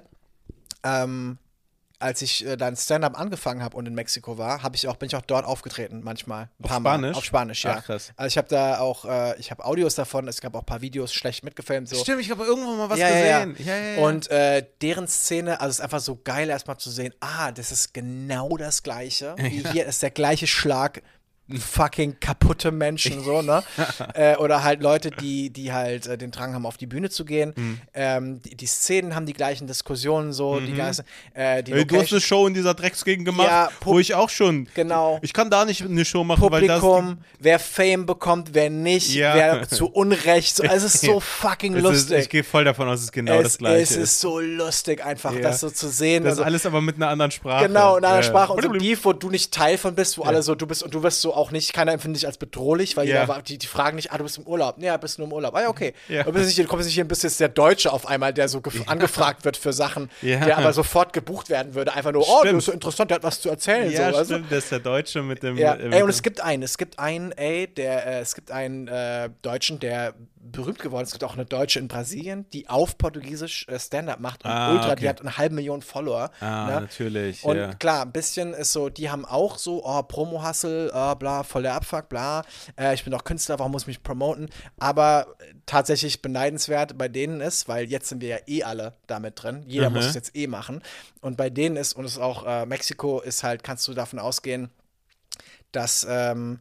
ähm, als ich äh, dann Stand-up angefangen habe und in Mexiko war, habe ich auch, bin ich auch dort aufgetreten manchmal. Ein Auf paar Mal. Spanisch? Auf Spanisch, ja. Ach, krass. Also ich habe da auch, äh, ich habe Audios davon, es gab auch ein paar Videos schlecht mitgefilmt. So. Stimmt, ich habe irgendwo mal was Ja, ja, gesehen. ja. Ja, ja, ja. Und äh, deren Szene, also es ist einfach so geil, erstmal zu sehen, ah, das ist genau das Gleiche. Wie hier ist der gleiche Schlag. Fucking kaputte Menschen, so, ne? äh, oder halt Leute, die, die halt äh, den Drang haben, auf die Bühne zu gehen. Mhm. Ähm, die, die Szenen haben die gleichen Diskussionen, so, die ganze, äh, die Ey, du hast Location- eine Show in dieser Drecksgegend gemacht, Ja, Pub- wo ich auch schon. Genau. Ich kann da nicht eine Show machen, weil das. Publikum, wer Fame bekommt, wer nicht, Ja. wer zu Unrecht. So, es ist so fucking Es ist, lustig. ich gehe voll davon aus, es ist genau das es, Gleiche. es ist so lustig, einfach Ja. das so zu sehen. das Also, ist alles aber mit einer anderen Sprache. genau, in einer Ja. Sprache und so Beef, wo du nicht Teil von bist, wo alle so, du bist und du wirst so auch nicht, keiner empfindet dich als bedrohlich, weil Ja. jeder, die, die fragen nicht, ah, du bist im Urlaub. Ja, bist du nur im Urlaub. Ah, ja, okay. Ja. Du, bist nicht, du kommst nicht hier, bist jetzt der Deutsche auf einmal, der so gef- angefragt wird für Sachen, Ja. der aber sofort gebucht werden würde. Einfach nur, oh, Stimmt. du bist so interessant, der hat was zu erzählen. Ja, so, weißt du? stimmt, das ist der Deutsche mit dem. Ja, äh, mit ey, und dem- es gibt einen, es gibt einen, ey, der, äh, es gibt einen äh, Deutschen, der berühmt geworden ist. Es gibt auch eine Deutsche in Brasilien, die auf Portugiesisch äh, Stand-up macht und Ah, Ultra, okay. die hat eine halbe Million Follower. Ah, ne? natürlich. Und ja. klar, ein bisschen ist so, die haben auch so, oh, Promo-Hustle, oh, bla, voll der Abfuck, bla. Äh, ich bin doch Künstler, warum muss ich mich promoten? Aber äh, tatsächlich beneidenswert bei denen ist, weil jetzt sind wir ja eh alle damit drin. Jeder Mhm. muss es jetzt eh machen. Und bei denen ist, und es ist auch äh, Mexiko, ist halt, kannst du davon ausgehen, dass ähm,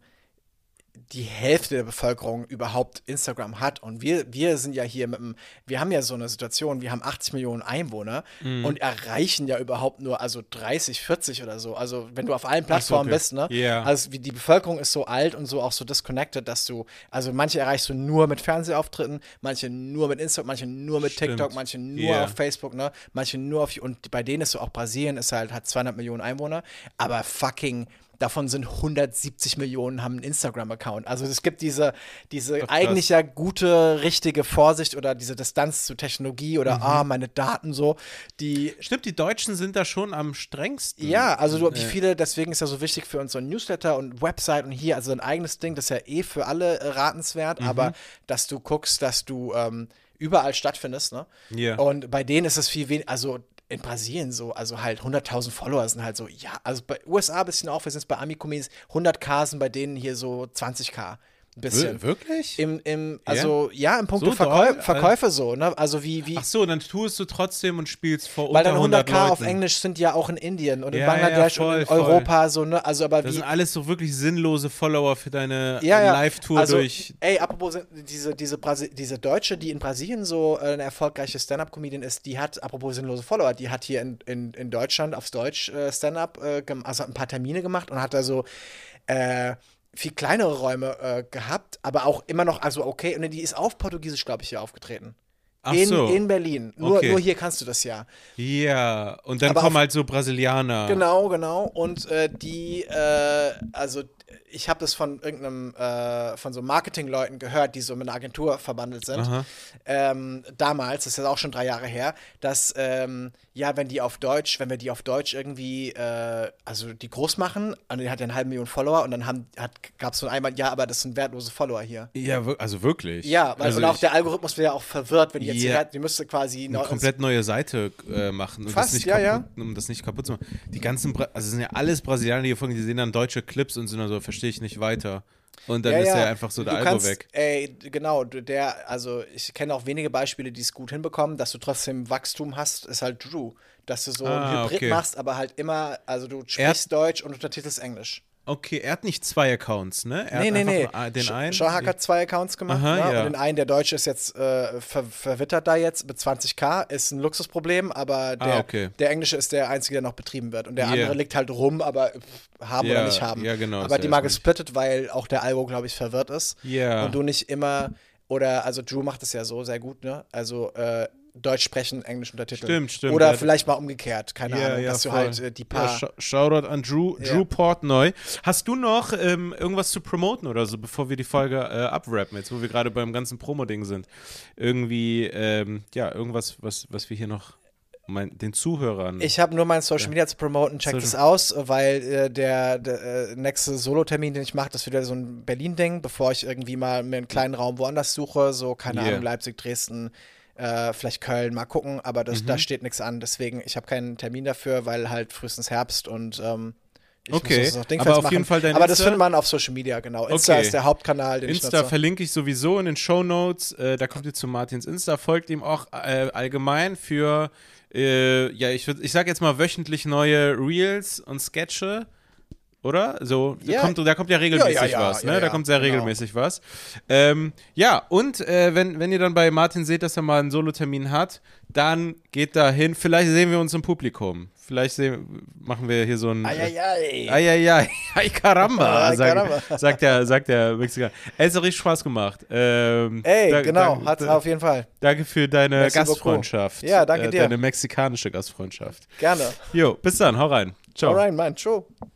die Hälfte der Bevölkerung überhaupt Instagram hat. Und wir, wir sind ja hier mit dem, wir haben ja so eine Situation, wir haben achtzig Millionen Einwohner Mhm. und erreichen ja überhaupt nur, also dreißig, vierzig oder so. Also wenn du auf allen Plattformen okay. bist, ne? Ja. Also wie die Bevölkerung ist so alt und so auch so disconnected, dass du, also manche erreichst du nur mit Fernsehauftritten, manche nur mit Instagram, manche nur mit Stimmt. TikTok, manche nur Ja. auf Facebook, ne? Manche nur auf, und bei denen ist so auch Brasilien ist halt, hat zweihundert Millionen Einwohner, aber fucking davon sind hundertsiebzig Millionen haben einen Instagram-Account. Also es gibt diese, diese Ach, krass. eigentlich ja gute, richtige Vorsicht oder diese Distanz zu Technologie oder Mhm. ah, meine Daten so, die Stimmt, die Deutschen sind da schon am strengsten. ja, also du, wie Äh, viele, deswegen ist ja so wichtig für uns so ein Newsletter und Website und hier, also ein eigenes Ding, das ist ja eh für alle äh, ratenswert, Mhm. aber dass du guckst, dass du ähm, überall stattfindest, ne? Ja. Und bei denen ist es viel weniger, also in Brasilien so, also halt hunderttausend Follower sind halt so, ja, also bei U S A ein bisschen auch, wir sind jetzt bei Ami-Comedians, hundert sind bei denen hier so zwanzig K. Ein bisschen. Wir- Wirklich? Im, im, also ja, im Punkt So Verkäu doll? Verkäufe so, ne? Also wie, wie Ach so, dann tust du trotzdem und spielst vor weil unter dann hundert hundert K auf Leuten. Englisch sind ja auch in Indien und in Ja, ja, Bangladesch voll, und in voll. Europa so, ne? Also aber Das wie sind alles so wirklich sinnlose Follower für deine ja, ja. Live-Tour also, durch. Ey, apropos, diese, diese, Brasi diese Deutsche, die in Brasilien so äh, eine erfolgreiche Stand-Up-Comedian ist, die hat, apropos sinnlose Follower, die hat hier in, in, in Deutschland aufs Deutsch äh, Stand-Up, äh, gem- also hat ein paar Termine gemacht und hat da so äh, viel kleinere Räume äh, gehabt, aber auch immer noch, also okay, und die ist auf Portugiesisch, glaube ich, hier aufgetreten. Ach in, so. in Berlin. Nur, Okay. nur hier kannst du das ja. Ja, und dann Aber kommen auf- halt so Brasilianer. Genau, genau. Und äh, die, äh, also ich habe das von irgendeinem, äh, von so Marketingleuten gehört, die so mit einer Agentur verbandelt sind. Aha. Ähm, damals, das ist jetzt auch schon drei Jahre her, dass, ähm, ja, wenn die auf Deutsch, wenn wir die auf Deutsch irgendwie, äh, also die groß machen, und die hat ja eine halbe Million Follower und dann haben, hat, gab es so einmal, ja, aber das sind wertlose Follower hier. Ja, wir- also wirklich. Ja, weil also und auch ich- der Algorithmus wäre ja auch verwirrt, wenn die jetzt Ja. hierher, die müsste quasi eine komplett neue Seite äh, machen, um Fast, das, nicht ja, kaputt, um das nicht kaputt zu machen. Die ganzen, Bra also es sind ja alles Brasilianer, die hier folgen, die sehen dann deutsche Clips und sind dann so, verstehe ich nicht weiter. Und dann ja, ist ja. ja einfach so der Du Algo kannst, weg. Ey, genau, du- der, also ich kenne auch wenige Beispiele, die es gut hinbekommen, dass du trotzdem Wachstum hast, ist halt Drew. Dass du so Ah, ein Hybrid okay. machst, aber halt immer, also du Er- sprichst Deutsch und untertitelst Englisch. Okay, er hat nicht zwei Accounts, ne? Er Nee, hat nee, einfach nee. nur a- den Sch- einen. Shahak hat zwei Accounts gemacht, Aha, ne? ja. Und den einen, der Deutsche ist jetzt äh, ver verwittert da jetzt mit zwanzig K, ist ein Luxusproblem, aber der, Ah, okay. der Englische ist der einzige, der noch betrieben wird. Und der Yeah. andere liegt halt rum, aber pff, haben Ja, oder nicht haben. ja, genau, ist Aber ja die mal erstmal nicht- gesplittet, weil auch der Algo, glaube ich, verwirrt ist. Ja. Und du nicht immer, oder, also Drew macht es ja so sehr gut, ne? Also äh, Deutsch sprechen, Englisch untertiteln. Stimmt, stimmt. Oder Ja, vielleicht mal umgekehrt, keine Ja, Ahnung, ja, dass du voll. halt äh, die paar. Ja, Sh- Shoutout an Drew, Ja. Drew Portnoy. Hast du noch ähm, irgendwas zu promoten oder so, bevor wir die Folge äh, abrappen, jetzt wo wir gerade beim ganzen Promo-Ding sind? Irgendwie, ähm, ja, irgendwas, was, was wir hier noch mein, den Zuhörern. Ich habe nur mein Social Media zu promoten, checkt es Social- aus, weil äh, der, der äh, nächste Solo-Termin, den ich mache, das ist wieder so ein Berlin-Ding, bevor ich irgendwie mal mir einen kleinen Raum woanders suche, so, keine Yeah. Ahnung, Leipzig, Dresden, äh, vielleicht Köln, mal gucken, aber das, Mhm. da steht nichts an, deswegen, ich habe keinen Termin dafür, weil halt frühestens Herbst und ähm, ich Okay, muss das noch aber auf machen. jeden Fall dein Aber das Insta? findet man auf Social Media, genau. Insta Okay. ist der Hauptkanal, den Insta ich nutze. verlinke ich sowieso in den Shownotes. Äh, da kommt ihr zu Martins Insta. Folgt ihm auch äh, allgemein für, äh, ja, ich, würd- ich sag jetzt mal wöchentlich neue Reels und Sketche. Oder? So, Ja. kommt, da kommt ja regelmäßig Ja, ja, ja, was, ne? ja, da ja, kommt sehr genau. regelmäßig was. Ähm, ja, und äh, wenn, wenn ihr dann bei Martin seht, dass er mal einen Solotermin hat, dann geht da hin. Vielleicht sehen wir uns im Publikum. Vielleicht sehen, machen wir hier so ein. Eieiei. Eieiei, ay caramba, Ay, sagt, caramba. sagt der, sagt der Mexikaner. Ey, es hat richtig Spaß gemacht. Ähm, Ey, da- genau, da- hat da- auf jeden Fall. Danke für deine Merci beaucoup. Gastfreundschaft. Ja, danke äh, dir. Deine mexikanische Gastfreundschaft. Gerne. Jo, bis dann, hau rein. Ciao. Alright, Mann, ciao.